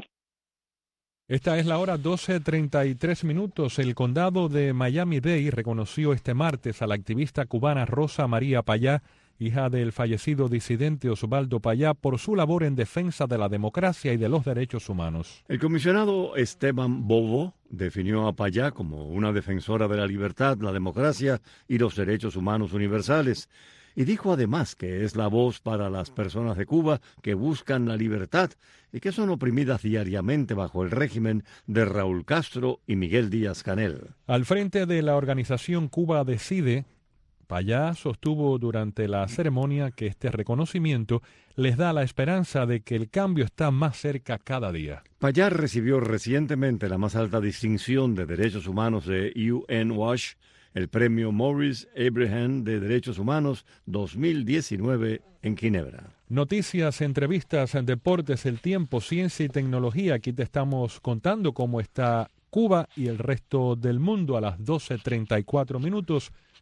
Esta es la hora doce treinta y tres minutos. El condado de Miami-Dade reconoció este martes a la activista cubana Rosa María Payá, hija del fallecido disidente Osvaldo Payá, por su labor en defensa de la democracia y de los derechos humanos. El comisionado Esteban Bovo definió a Payá como una defensora de la libertad, la democracia y los derechos humanos universales, y dijo además que es la voz para las personas de Cuba que buscan la libertad y que son oprimidas diariamente bajo el régimen de Raúl Castro y Miguel Díaz-Canel. Al frente de la organización Cuba Decide, Payá sostuvo durante la ceremonia que este reconocimiento les da la esperanza de que el cambio está más cerca cada día. Payá recibió recientemente la más alta distinción de derechos humanos de U N Watch, el premio Maurice Abraham de Derechos Humanos dos mil diecinueve en Ginebra. Noticias, entrevistas, deportes, el tiempo, ciencia y tecnología. Aquí te estamos contando cómo está Cuba y el resto del mundo a las doce treinta y cuatro minutos.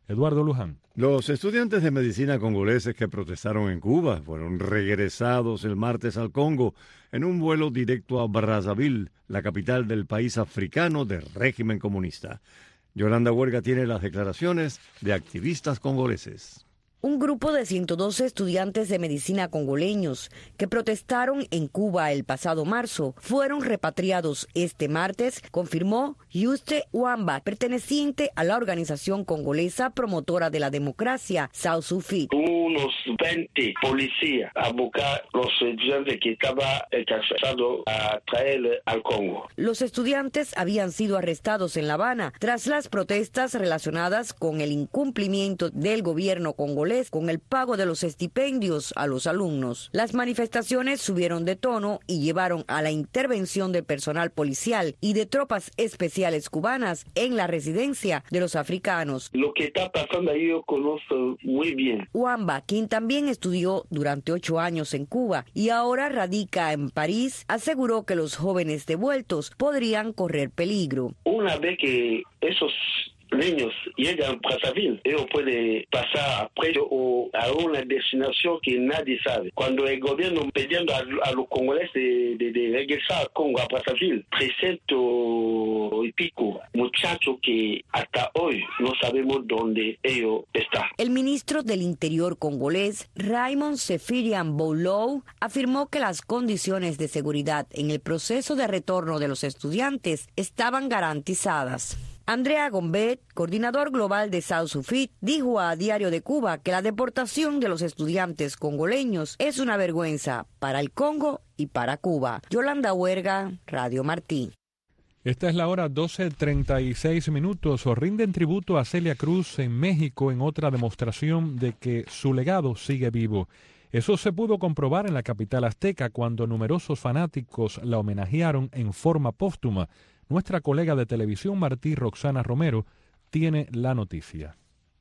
Eduardo Luján. Los estudiantes de medicina congoleses que protestaron en Cuba fueron regresados el martes al Congo en un vuelo directo a Brazzaville, la capital del país africano del régimen comunista. Yolanda Huerga tiene las declaraciones de activistas congoleses. Un grupo de ciento doce estudiantes de medicina congoleños que protestaron en Cuba el pasado marzo fueron repatriados este martes, confirmó Yuste Wamba, perteneciente a la organización congolesa promotora de la democracia, South Sufi. Unos veinte policías a buscar los estudiantes que estaban encarcelados a traer al Congo. Los estudiantes habían sido arrestados en La Habana tras las protestas relacionadas con el incumplimiento del gobierno congolés con el pago de los estipendios a los alumnos. Las manifestaciones subieron de tono y llevaron a la intervención del personal policial y de tropas especiales cubanas en la residencia de los africanos. Lo que está pasando ahí yo conozco muy bien. Wamba, quien también estudió durante ocho años en Cuba y ahora radica en París, aseguró que los jóvenes devueltos podrían correr peligro. Una vez que esos niños llegan a Brazzaville, ellos pueden pasar a preso o a una destinación que nadie sabe. Cuando el gobierno pidiendo a, a los congoleses de, de, de regresar a Congo, a Brazzaville, trescientos y pico muchachos que hasta hoy no sabemos dónde ellos están. El ministro del Interior congolés, Raymond Sefirian Boulow, afirmó que las condiciones de seguridad en el proceso de retorno de los estudiantes estaban garantizadas. Andrea Gombet, coordinador global de South Sufi, dijo a Diario de Cuba que la deportación de los estudiantes congoleños es una vergüenza para el Congo y para Cuba. Yolanda Huerga, Radio Martí. Esta es la hora doce treinta y seis minutos. Rinden tributo a Celia Cruz en México en otra demostración de que su legado sigue vivo. Eso se pudo comprobar en la capital azteca cuando numerosos fanáticos la homenajearon en forma póstuma. Nuestra colega de televisión Martí, Roxana Romero, tiene la noticia.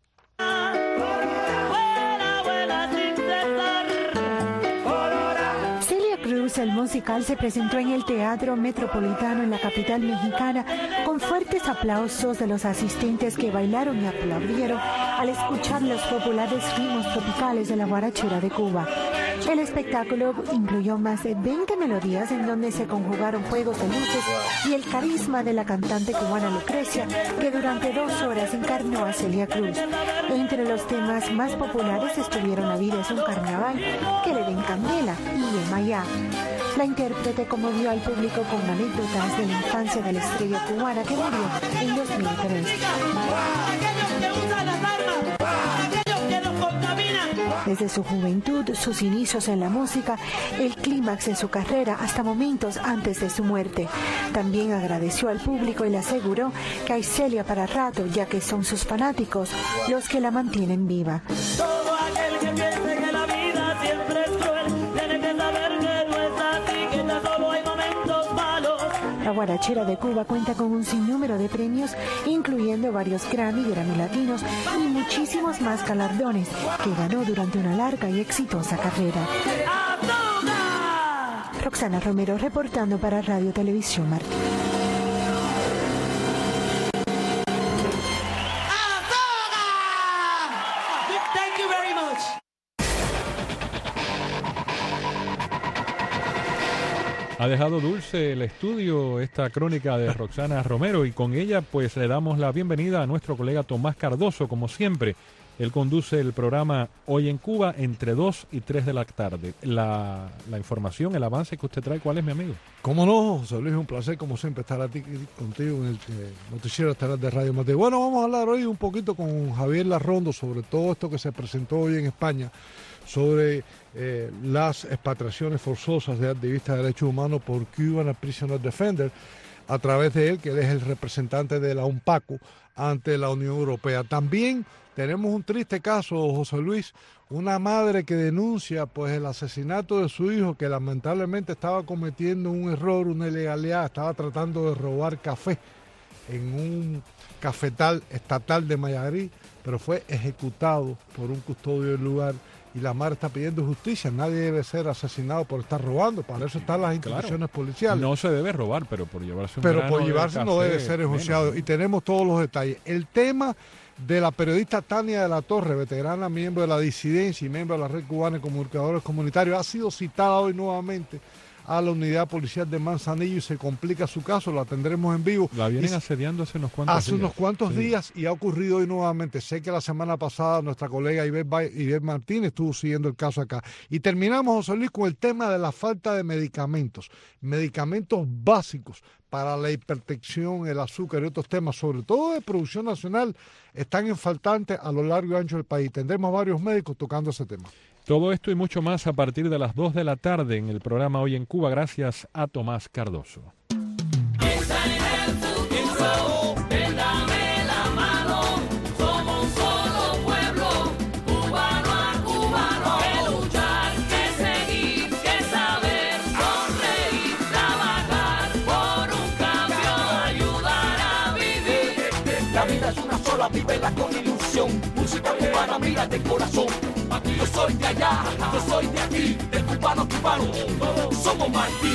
Celia Cruz, el musical, se presentó en el Teatro Metropolitano en la capital mexicana con fuertes aplausos de los asistentes que bailaron y aplaudieron al escuchar los populares ritmos tropicales de la guarachera de Cuba. El espectáculo incluyó más de veinte melodías en donde se conjugaron juegos de luces y el carisma de la cantante cubana Lucrecia, que durante dos horas encarnó a Celia Cruz. Entre los temas más populares estuvieron La vida es un carnaval, Que le den candela y Yemayá. La intérprete conmovió al público con anécdotas de la infancia de la estrella cubana que murió en dos mil tres. Desde su juventud, sus inicios en la música, el clímax en su carrera hasta momentos antes de su muerte. También agradeció al público y le aseguró que hay Celia para rato, ya que son sus fanáticos los que la mantienen viva. Todo aquel que piense que la vida siempre es cruel, tiene que saber que no es así, que tan solo hay momentos malos. La guarachera de Cuba cuenta con un sinnúmero de premios, incluyendo varios Grammy, Grammy Latinos y muchísimos más galardones que ganó durante una larga y exitosa carrera. Roxana Romero reportando para Radio Televisión Martí. Ha dejado dulce el estudio esta crónica de Roxana Romero y con ella pues le damos la bienvenida a nuestro colega Tomás Cardoso, como siempre. Él conduce el programa Hoy en Cuba entre dos y tres de la tarde. La, la información, el avance que usted trae, ¿cuál es, mi amigo? Cómo no, José Luis, un placer como siempre estar aquí contigo en el eh, noticiero estelar de Radio Martí. Bueno, vamos a hablar hoy un poquito con Javier Larrondo sobre todo esto que se presentó hoy en España, sobre eh, las expatriaciones forzosas de activistas de derechos humanos por Cuban Prisoner Defender, a través de él, que él es el representante de la UNPACU ante la Unión Europea. También tenemos un triste caso, José Luis, una madre que denuncia pues el asesinato de su hijo, que lamentablemente estaba cometiendo un error, una ilegalidad, estaba tratando de robar café en un cafetal estatal de Mayarí, pero fue ejecutado por un custodio del lugar. Y la madre está pidiendo justicia. Nadie debe ser asesinado por estar robando. Para eso están las instituciones claro, policiales. No se debe robar, pero por llevarse un Pero grano por llevarse de no café, debe ser enjuiciado. Y tenemos todos los detalles. El tema de la periodista Tania de la Torre, veterana, miembro de la disidencia y miembro de la Red Cubana de Comunicadores Comunitarios. Ha sido citada hoy nuevamente a la unidad policial de Manzanillo y se complica su caso, la tendremos en vivo. La vienen asediando hace unos cuantos hace días. Hace unos cuantos sí. días y ha ocurrido hoy nuevamente. Sé que la semana pasada nuestra colega Ivette Martínez estuvo siguiendo el caso acá. Y terminamos, José Luis, con el tema de la falta de medicamentos, medicamentos básicos para la hipertensión, el azúcar y otros temas, sobre todo de producción nacional, están en faltante a lo largo y ancho del país. Tendremos varios médicos tocando ese tema. Todo esto y mucho más a partir de las dos de la tarde en el programa Hoy en Cuba, gracias a Tomás Cardoso. Vívela con ilusión, música cubana, mira de corazón. Aquí yo soy de allá, yo soy de aquí, del cubano cubano, todos somos Martí.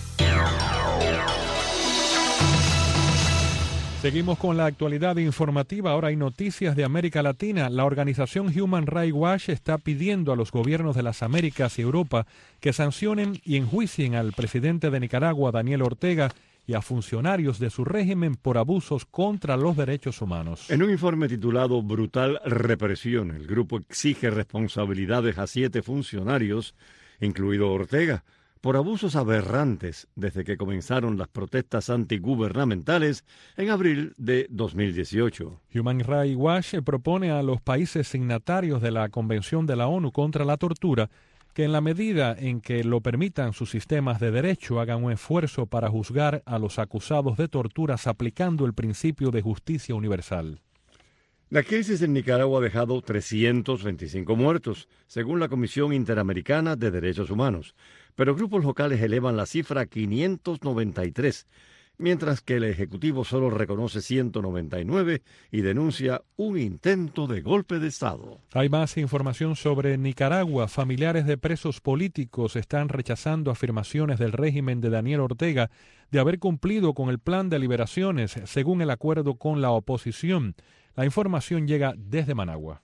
Seguimos con la actualidad informativa. Ahora hay noticias de América Latina. La organización Human Rights Watch está pidiendo a los gobiernos de las Américas y Europa que sancionen y enjuicien al presidente de Nicaragua, Daniel Ortega, y a funcionarios de su régimen por abusos contra los derechos humanos. En un informe titulado Brutal Represión, el grupo exige responsabilidades a siete funcionarios, incluido Ortega, por abusos aberrantes desde que comenzaron las protestas antigubernamentales en abril de dos mil dieciocho. Human Rights Watch propone a los países signatarios de la Convención de la ONU contra la Tortura que en la medida en que lo permitan sus sistemas de derecho hagan un esfuerzo para juzgar a los acusados de torturas aplicando el principio de justicia universal. La crisis en Nicaragua ha dejado trescientos veinticinco muertos, según la Comisión Interamericana de Derechos Humanos, pero grupos locales elevan la cifra a quinientos noventa y tres, mientras que el Ejecutivo solo reconoce ciento noventa y nueve y denuncia un intento de golpe de Estado. Hay más información sobre Nicaragua. Familiares de presos políticos están rechazando afirmaciones del régimen de Daniel Ortega de haber cumplido con el plan de liberaciones, según el acuerdo con la oposición. La información llega desde Managua.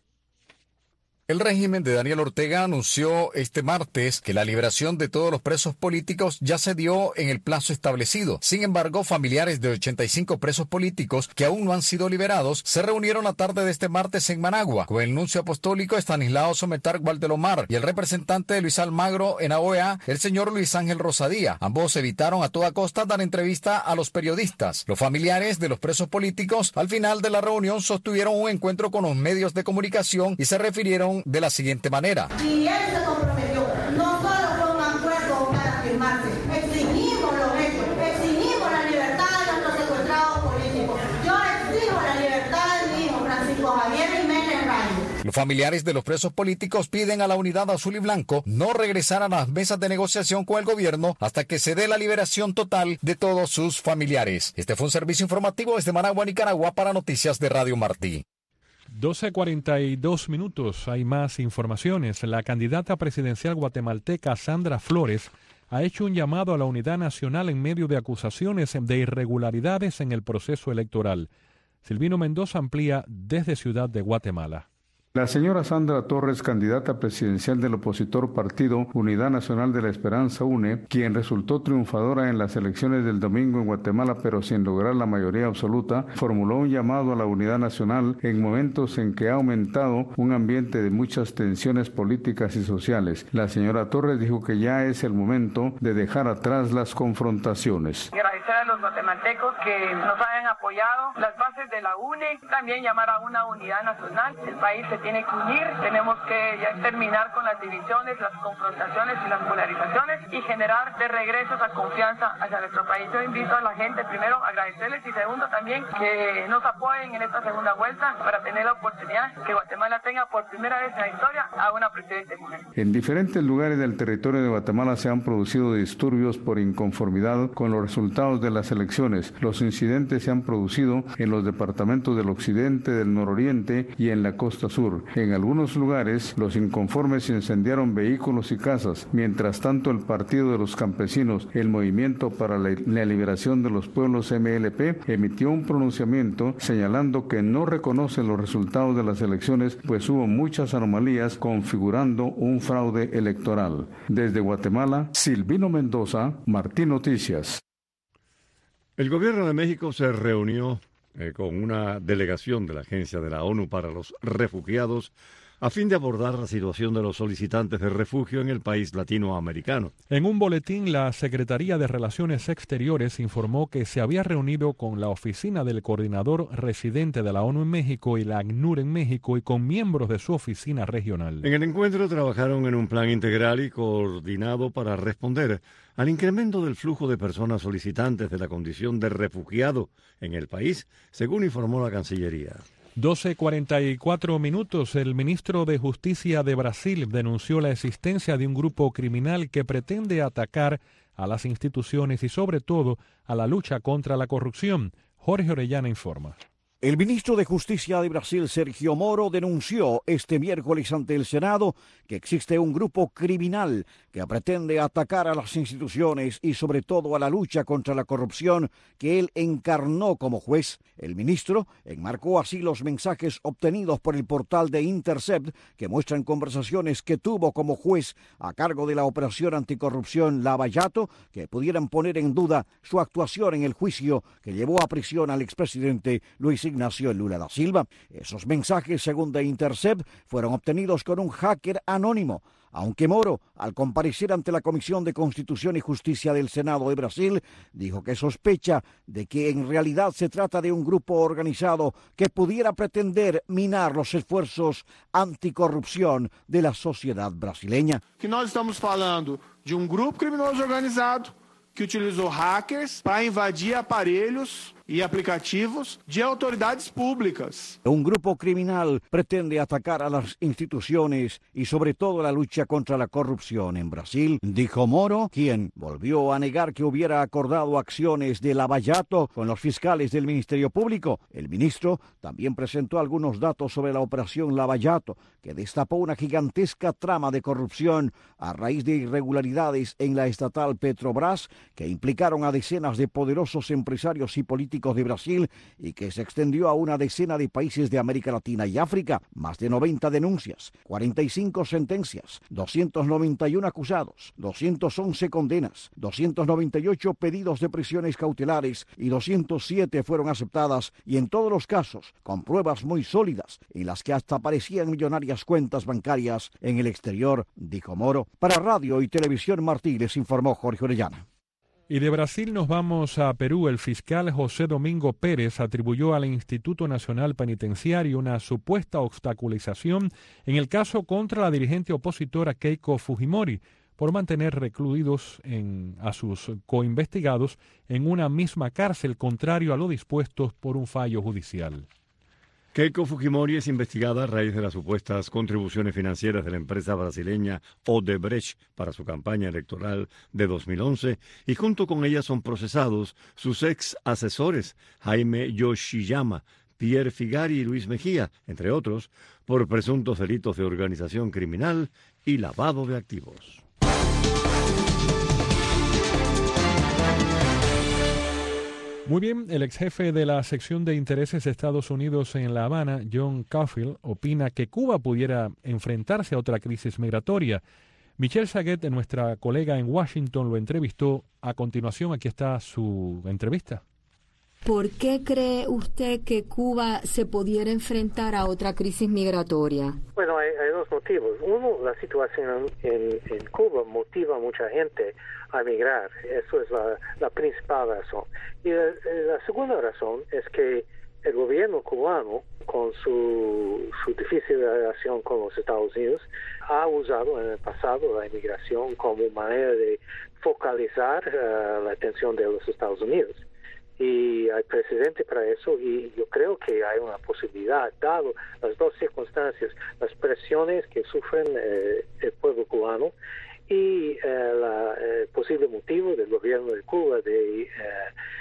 El régimen de Daniel Ortega anunció este martes que la liberación de todos los presos políticos ya se dio en el plazo establecido. Sin embargo, familiares de ochenta y cinco presos políticos que aún no han sido liberados se reunieron la tarde de este martes en Managua con el nuncio apostólico Estanislao Sometar Gualdelomar y el representante de Luis Almagro en la O E A, el señor Luis Ángel Rosadía. Ambos evitaron a toda costa dar entrevista a los periodistas. Los familiares de los presos políticos al final de la reunión sostuvieron un encuentro con los medios de comunicación y se refirieron de la siguiente manera. Y él se comprometió, no solo fue un acuerdo para firmarse, exigimos los hechos, exigimos la libertad de nuestros secuestrados políticos. Yo exijo la libertad de mi hijo Francisco Javier Jiménez Rayo. Los familiares de los presos políticos piden a la Unidad Azul y Blanco no regresar a las mesas de negociación con el gobierno hasta que se dé la liberación total de todos sus familiares. Este fue un servicio informativo desde Managua, Nicaragua, para Noticias de Radio Martí. doce cuarenta y dos minutos, hay más informaciones. La candidata presidencial guatemalteca Sandra Flores ha hecho un llamado a la unidad nacional en medio de acusaciones de irregularidades en el proceso electoral. Silvino Mendoza amplía desde Ciudad de Guatemala. La señora Sandra Torres, candidata presidencial del opositor partido Unidad Nacional de la Esperanza UNE, quien resultó triunfadora en las elecciones del domingo en Guatemala pero sin lograr la mayoría absoluta, formuló un llamado a la unidad nacional en momentos en que ha aumentado un ambiente de muchas tensiones políticas y sociales. La señora Torres dijo que ya es el momento de dejar atrás las confrontaciones. Agradecer a los guatemaltecos que nos hayan apoyado, las bases de la UNE, también llamar a una unidad nacional. El país se tiene que unir, tenemos que ya terminar con las divisiones, las confrontaciones y las polarizaciones y generar de regreso esa confianza hacia nuestro país. Yo invito a la gente, primero, agradecerles y segundo también que nos apoyen en esta segunda vuelta para tener la oportunidad que Guatemala tenga por primera vez en la historia a una presidente mujer. En diferentes lugares del territorio de Guatemala se han producido disturbios por inconformidad con los resultados resultados de las elecciones. Los incidentes se han producido en los departamentos del occidente, del nororiente y en la costa sur. En algunos lugares, los inconformes incendiaron vehículos y casas. Mientras tanto, el Partido de los Campesinos, el Movimiento para la, la Liberación de los Pueblos M L P, emitió un pronunciamiento señalando que no reconoce los resultados de las elecciones, pues hubo muchas anomalías configurando un fraude electoral. Desde Guatemala, Silvino Mendoza, Martín Noticias. El gobierno de México se reunió eh, con una delegación de la Agencia de la ONU para los Refugiados a fin de abordar la situación de los solicitantes de refugio en el país latinoamericano. En un boletín, la Secretaría de Relaciones Exteriores informó que se había reunido con la oficina del coordinador residente de la ONU en México y la ACNUR en México y con miembros de su oficina regional. En el encuentro trabajaron en un plan integral y coordinado para responder al incremento del flujo de personas solicitantes de la condición de refugiado en el país, según informó la Cancillería. doce cuarenta y cuatro minutos, el ministro de Justicia de Brasil denunció la existencia de un grupo criminal que pretende atacar a las instituciones y sobre todo a la lucha contra la corrupción. Jorge Orellana informa. El ministro de Justicia de Brasil, Sergio Moro, denunció este miércoles ante el Senado que existe un grupo criminal que pretende atacar a las instituciones y sobre todo a la lucha contra la corrupción que él encarnó como juez. El ministro enmarcó así los mensajes obtenidos por el portal de Intercept que muestran conversaciones que tuvo como juez a cargo de la operación anticorrupción Lava Jato que pudieran poner en duda su actuación en el juicio que llevó a prisión al expresidente Luis Ignacio Lula da Silva. Esos mensajes, según The Intercept, fueron obtenidos con un hacker anónimo, aunque Moro, al comparecer ante la Comisión de Constitución y Justicia del Senado de Brasil, dijo que sospecha de que en realidad se trata de un grupo organizado que pudiera pretender minar los esfuerzos anticorrupción de la sociedad brasileña. Que nós estamos falando de um grupo criminoso organizado que utilizou hackers para invadir aparelhos y aplicativos de autoridades públicas. Un grupo criminal pretende atacar a las instituciones y sobre todo la lucha contra la corrupción en Brasil, dijo Moro, quien volvió a negar que hubiera acordado acciones de Lava Jato con los fiscales del Ministerio Público. El ministro también presentó algunos datos sobre la operación Lava Jato, que destapó una gigantesca trama de corrupción a raíz de irregularidades en la estatal Petrobras que implicaron a decenas de poderosos empresarios y políticos de Brasil y que se extendió a una decena de países de América Latina y África. Más de noventa denuncias, cuarenta y cinco sentencias, doscientos noventa y uno acusados, doscientas once condenas, doscientos noventa y ocho pedidos de prisiones cautelares y doscientas siete fueron aceptadas y en todos los casos con pruebas muy sólidas en las que hasta aparecían millonarias cuentas bancarias en el exterior, dijo Moro. Para Radio y Televisión Martí les informó Jorge Orellana. Y de Brasil nos vamos a Perú. El fiscal José Domingo Pérez atribuyó al Instituto Nacional Penitenciario una supuesta obstaculización en el caso contra la dirigente opositora Keiko Fujimori por mantener recluidos en, a sus coinvestigados en una misma cárcel, contrario a lo dispuesto por un fallo judicial. Keiko Fujimori es investigada a raíz de las supuestas contribuciones financieras de la empresa brasileña Odebrecht para su campaña electoral de dos mil once y junto con ella son procesados sus ex asesores Jaime Yoshiyama, Pierre Figari y Luis Mejía, entre otros, por presuntos delitos de organización criminal y lavado de activos. Muy bien, el ex jefe de la sección de intereses de Estados Unidos en La Habana, John Caulfield, opina que Cuba pudiera enfrentarse a otra crisis migratoria. Michelle Saguet, nuestra colega en Washington, lo entrevistó. A continuación, aquí está su entrevista. ¿Por qué cree usted que Cuba se pudiera enfrentar a otra crisis migratoria? Bueno, hay, hay dos motivos. Uno, la situación en, en Cuba motiva a mucha gente a emigrar. Eso es la, la principal razón. Y la, la segunda razón es que el gobierno cubano, con su, su difícil relación con los Estados Unidos, ha usado en el pasado la inmigración como manera de focalizar uh, la atención de los Estados Unidos. Y hay precedente para eso y yo creo que hay una posibilidad, dado las dos circunstancias, las presiones que sufren eh, el pueblo cubano y eh, la, el posible motivo del gobierno de Cuba de eh,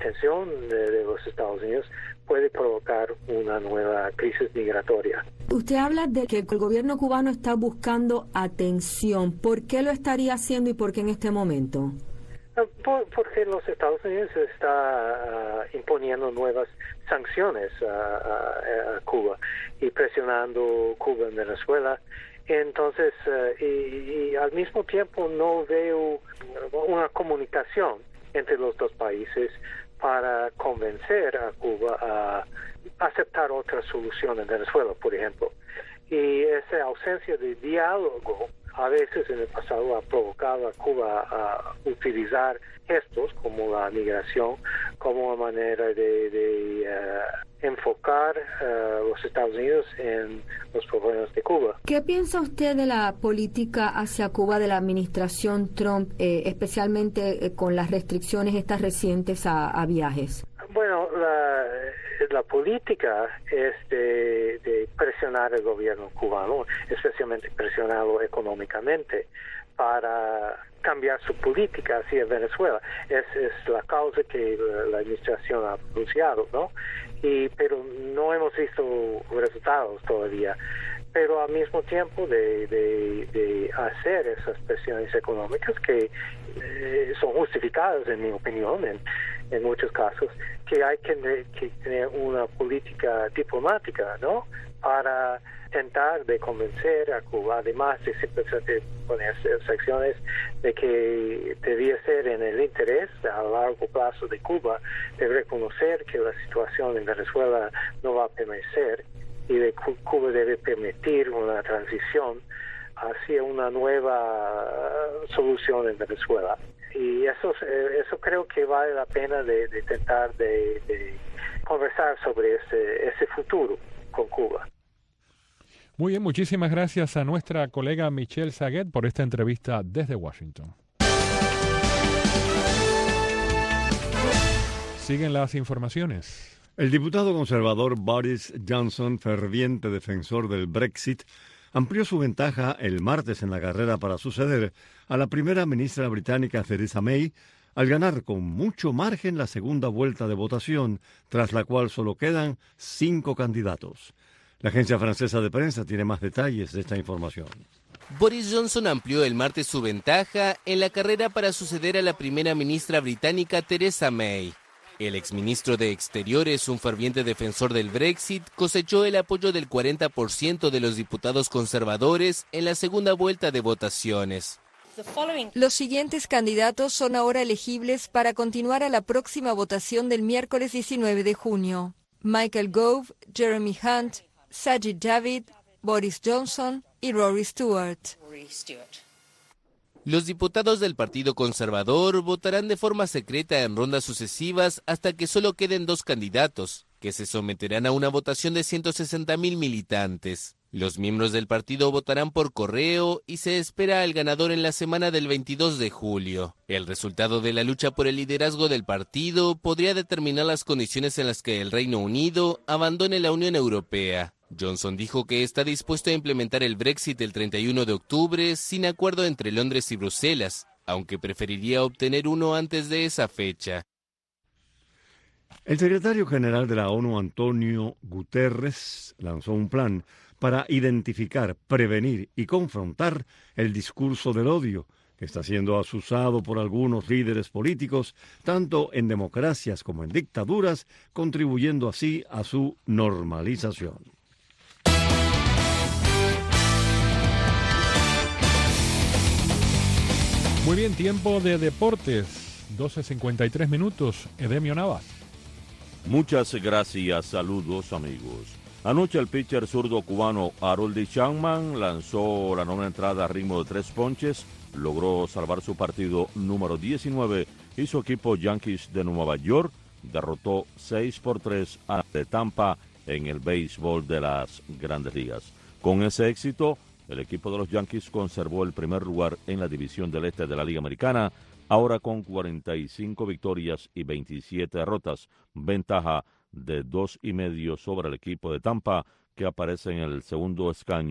intención de, de los Estados Unidos puede provocar una nueva crisis migratoria. Usted habla de que el gobierno cubano está buscando atención. ¿Por qué lo estaría haciendo y por qué en este momento? Por, porque los Estados Unidos está uh, imponiendo nuevas sanciones a, a, a Cuba y presionando Cuba en Venezuela. Entonces, uh, y, y al mismo tiempo no veo una comunicación entre los dos países para convencer a Cuba a aceptar otra solución en Venezuela, por ejemplo. Y esa ausencia de diálogo a veces en el pasado ha provocado a Cuba a utilizar gestos como la migración como una manera de, de uh, enfocar uh, los Estados Unidos en los problemas de Cuba. ¿Qué piensa usted de la política hacia Cuba de la administración Trump, eh, especialmente eh, con las restricciones estas recientes a, a viajes? Bueno, la, la política es de, de presionar al gobierno cubano, especialmente presionarlo económicamente, para cambiar su política hacia Venezuela. Es, es la causa que la, la administración ha pronunciado, ¿no? Y, pero no hemos visto resultados todavía. Pero al mismo tiempo de, de, de hacer esas presiones económicas que eh, son justificadas, en mi opinión, en, en muchos casos, que hay que, que tener una política diplomática, ¿no?, para intentar de convencer a Cuba, además de simplemente poner sanciones, de que debía ser en el interés a largo plazo de Cuba de reconocer que la situación en Venezuela no va a permanecer y de Cuba debe permitir una transición hacia una nueva solución en Venezuela. Y eso eso creo que vale la pena de, de intentar de, de conversar sobre ese, ese futuro con Cuba. Muy bien, muchísimas gracias a nuestra colega Michelle Saguet por esta entrevista desde Washington. Siguen las informaciones. El diputado conservador Boris Johnson, ferviente defensor del Brexit, amplió su ventaja el martes en la carrera para suceder a la primera ministra británica Theresa May, al ganar con mucho margen la segunda vuelta de votación, tras la cual solo quedan cinco candidatos. La agencia francesa de prensa tiene más detalles de esta información. Boris Johnson amplió el martes su ventaja en la carrera para suceder a la primera ministra británica Theresa May. El exministro de Exteriores, un ferviente defensor del Brexit, cosechó el apoyo del cuarenta por ciento de los diputados conservadores en la segunda vuelta de votaciones. Los siguientes candidatos son ahora elegibles para continuar a la próxima votación del miércoles diecinueve de junio. Michael Gove, Jeremy Hunt, Sajid Javid, Boris Johnson y Rory Stewart. Los diputados del Partido Conservador votarán de forma secreta en rondas sucesivas hasta que solo queden dos candidatos, que se someterán a una votación de ciento sesenta mil militantes. Los miembros del partido votarán por correo y se espera al ganador en la semana del veintidós de julio. El resultado de la lucha por el liderazgo del partido podría determinar las condiciones en las que el Reino Unido abandone la Unión Europea. Johnson dijo que está dispuesto a implementar el Brexit el treinta y uno de octubre sin acuerdo entre Londres y Bruselas, aunque preferiría obtener uno antes de esa fecha. El secretario general de la ONU, Antonio Guterres, lanzó un plan para identificar, prevenir y confrontar el discurso del odio, que está siendo asusado por algunos líderes políticos, tanto en democracias como en dictaduras, contribuyendo así a su normalización. Muy bien, tiempo de deportes, doce cincuenta y tres minutos. Edemio Navas. Muchas gracias, saludos amigos. Anoche el pitcher zurdo cubano Harold Chapman lanzó la novena entrada a ritmo de tres ponches, logró salvar su partido número diecinueve y su equipo Yankees de Nueva York derrotó seis por tres a de Tampa en el béisbol de las Grandes Ligas. Con ese éxito, el equipo de los Yankees conservó el primer lugar en la división del este de la Liga Americana, ahora con cuarenta y cinco victorias y veintisiete derrotas, ventaja de dos y medio sobre el equipo de Tampa, que aparece en el segundo escaño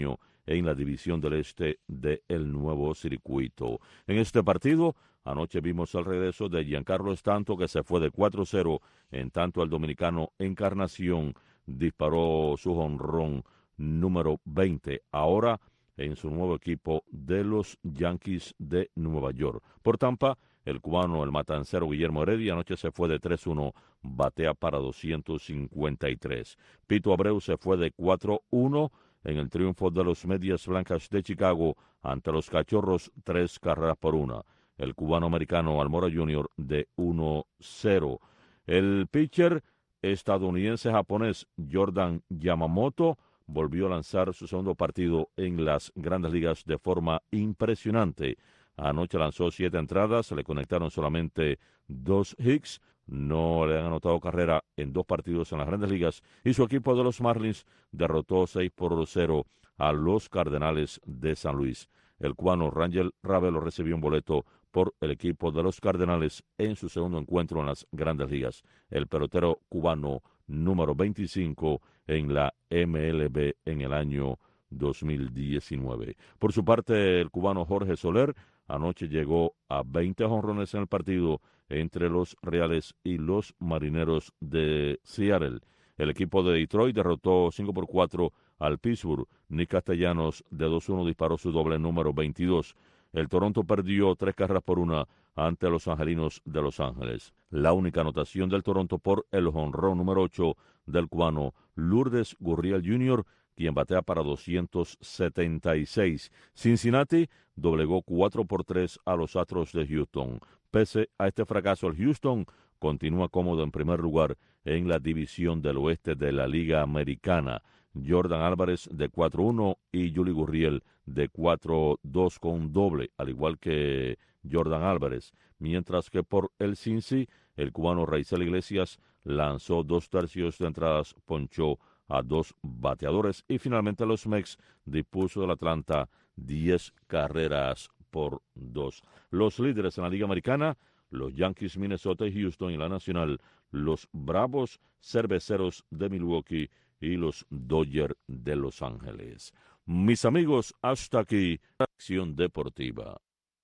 en la división del este del nuevo circuito. En este partido, anoche vimos el regreso de Giancarlo Stanton, que se fue de cuatro cero, en tanto el dominicano Encarnación disparó su jonrón número veinte, ahora en su nuevo equipo de los Yankees de Nueva York. Por Tampa, el cubano, el matancero Guillermo Heredia, anoche se fue de tres uno, batea para doscientos cincuenta y tres. Pito Abreu se fue de cuatro uno en el triunfo de los Medias Blancas de Chicago ante los Cachorros, tres carreras por una. El cubano-americano Almora junior de uno cero. El pitcher estadounidense-japonés Jordan Yamamoto volvió a lanzar su segundo partido en las Grandes Ligas de forma impresionante. Anoche lanzó siete entradas, se le conectaron solamente dos hits, no le han anotado carrera en dos partidos en las Grandes Ligas y su equipo de los Marlins derrotó seis por cero a los Cardenales de San Luis. El cubano Rangel Ravelo recibió un boleto por el equipo de los Cardenales en su segundo encuentro en las Grandes Ligas. El pelotero cubano número veinticinco en la M L B en el año dos mil diecinueve. Por su parte, el cubano Jorge Soler anoche llegó a veinte jonrones en el partido entre los Reales y los Marineros de Seattle. El equipo de Detroit derrotó cinco por cuatro al Pittsburgh. Nick Castellanos de dos uno disparó su doble número veintidós. El Toronto perdió tres carreras por una ante los Angelinos de Los Ángeles. La única anotación del Toronto por el jonrón número ocho del cubano Lourdes Gurriel junior, quien batea para doscientos setenta y seis. Cincinnati doblegó cuatro por tres a los Astros de Houston. Pese a este fracaso, el Houston continúa cómodo en primer lugar en la división del oeste de la Liga Americana. Jordan Álvarez de cuatro uno y Yuli Gurriel de cuatro dos con un doble, al igual que Jordan Álvarez. Mientras que por el Cincy, el cubano Raizel Iglesias lanzó dos tercios de entradas, ponchó a dos bateadores y finalmente los Mex dispuso del Atlanta diez carreras por dos. Los líderes en la Liga Americana, los Yankees, Minnesota y Houston, y en la Nacional, los Bravos, Cerveceros de Milwaukee y los Dodgers de Los Ángeles. Mis amigos, hasta aquí, Acción Deportiva.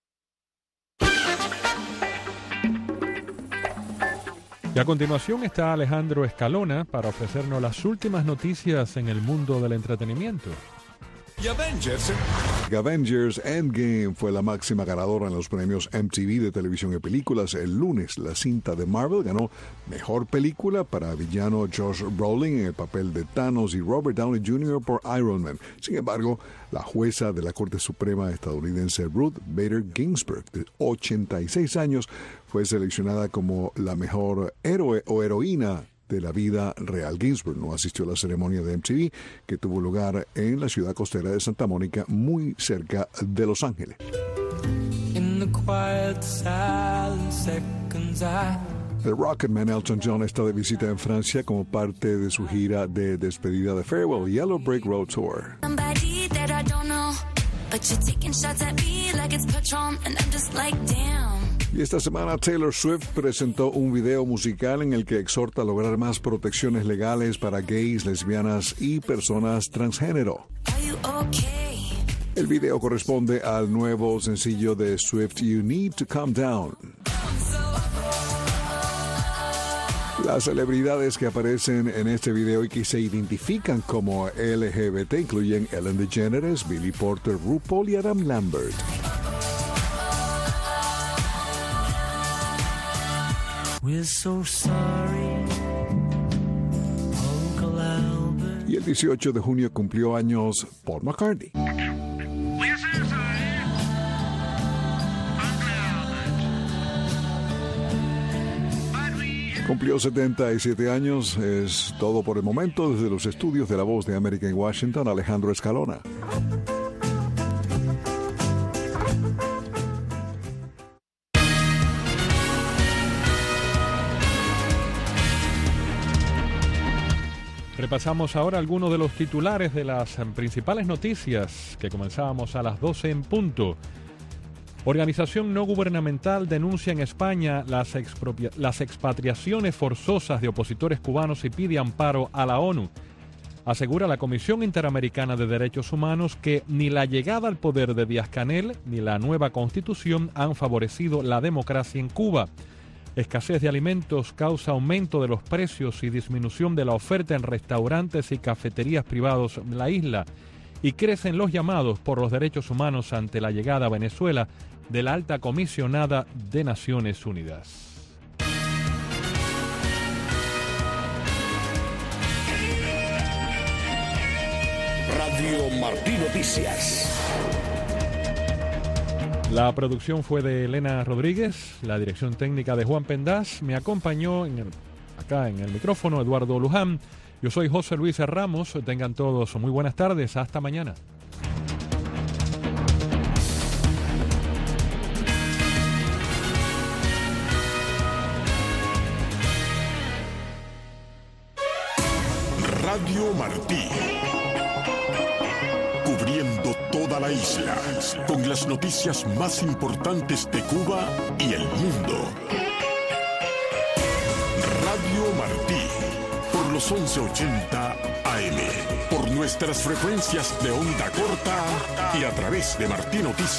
Y a continuación está Alejandro Escalona para ofrecernos las últimas noticias en el mundo del entretenimiento. Y Avengers. Avengers Endgame fue la máxima ganadora en los premios M T V de televisión y películas. El lunes, la cinta de Marvel ganó Mejor Película para villano Josh Brolin en el papel de Thanos y Robert Downey junior por Iron Man. Sin embargo, la jueza de la Corte Suprema estadounidense Ruth Bader Ginsburg, de ochenta y seis años, fue seleccionada como la mejor héroe o heroína de la vida real. Ginsburg no asistió a la ceremonia de M T V que tuvo lugar en la ciudad costera de Santa Mónica, muy cerca de Los Ángeles. El Rocketman Elton John está de visita en Francia como parte de su gira de despedida de Farewell Yellow Brick Road Tour. Y esta semana Taylor Swift presentó un video musical en el que exhorta a lograr más protecciones legales para gays, lesbianas y personas transgénero. El video corresponde al nuevo sencillo de Swift, You Need to Calm Down. Las celebridades que aparecen en este video y que se identifican como L G B T incluyen Ellen DeGeneres, Billy Porter, RuPaul y Adam Lambert. We're so sorry, Uncle Albert. Y el dieciocho de junio cumplió años Paul McCartney. Cumplió setenta y siete años. Es todo por el momento desde los estudios de La Voz de América en Washington. Alejandro Escalona. Repasamos ahora algunos de los titulares de las principales noticias que comenzábamos a las doce en punto. Organización no gubernamental denuncia en España las, expropia- las expatriaciones forzosas de opositores cubanos y pide amparo a la ONU. Asegura la Comisión Interamericana de Derechos Humanos que ni la llegada al poder de Díaz-Canel ni la nueva constitución han favorecido la democracia en Cuba. Escasez de alimentos causa aumento de los precios y disminución de la oferta en restaurantes y cafeterías privados en la isla, y crecen los llamados por los derechos humanos ante la llegada a Venezuela de la alta comisionada de Naciones Unidas. Radio Martí Noticias. La producción fue de Elena Rodríguez, la dirección técnica de Juan Pendaz. Me acompañó en el, acá en el micrófono Eduardo Luján. Yo soy José Luis Ramos. Tengan todos muy buenas tardes. Hasta mañana. Radio Martí. Cubriendo toda la isla, con las noticias más importantes de Cuba y el mundo. Radio Martí, por los once ochenta A M, por nuestras frecuencias de onda corta y a través de martinoticias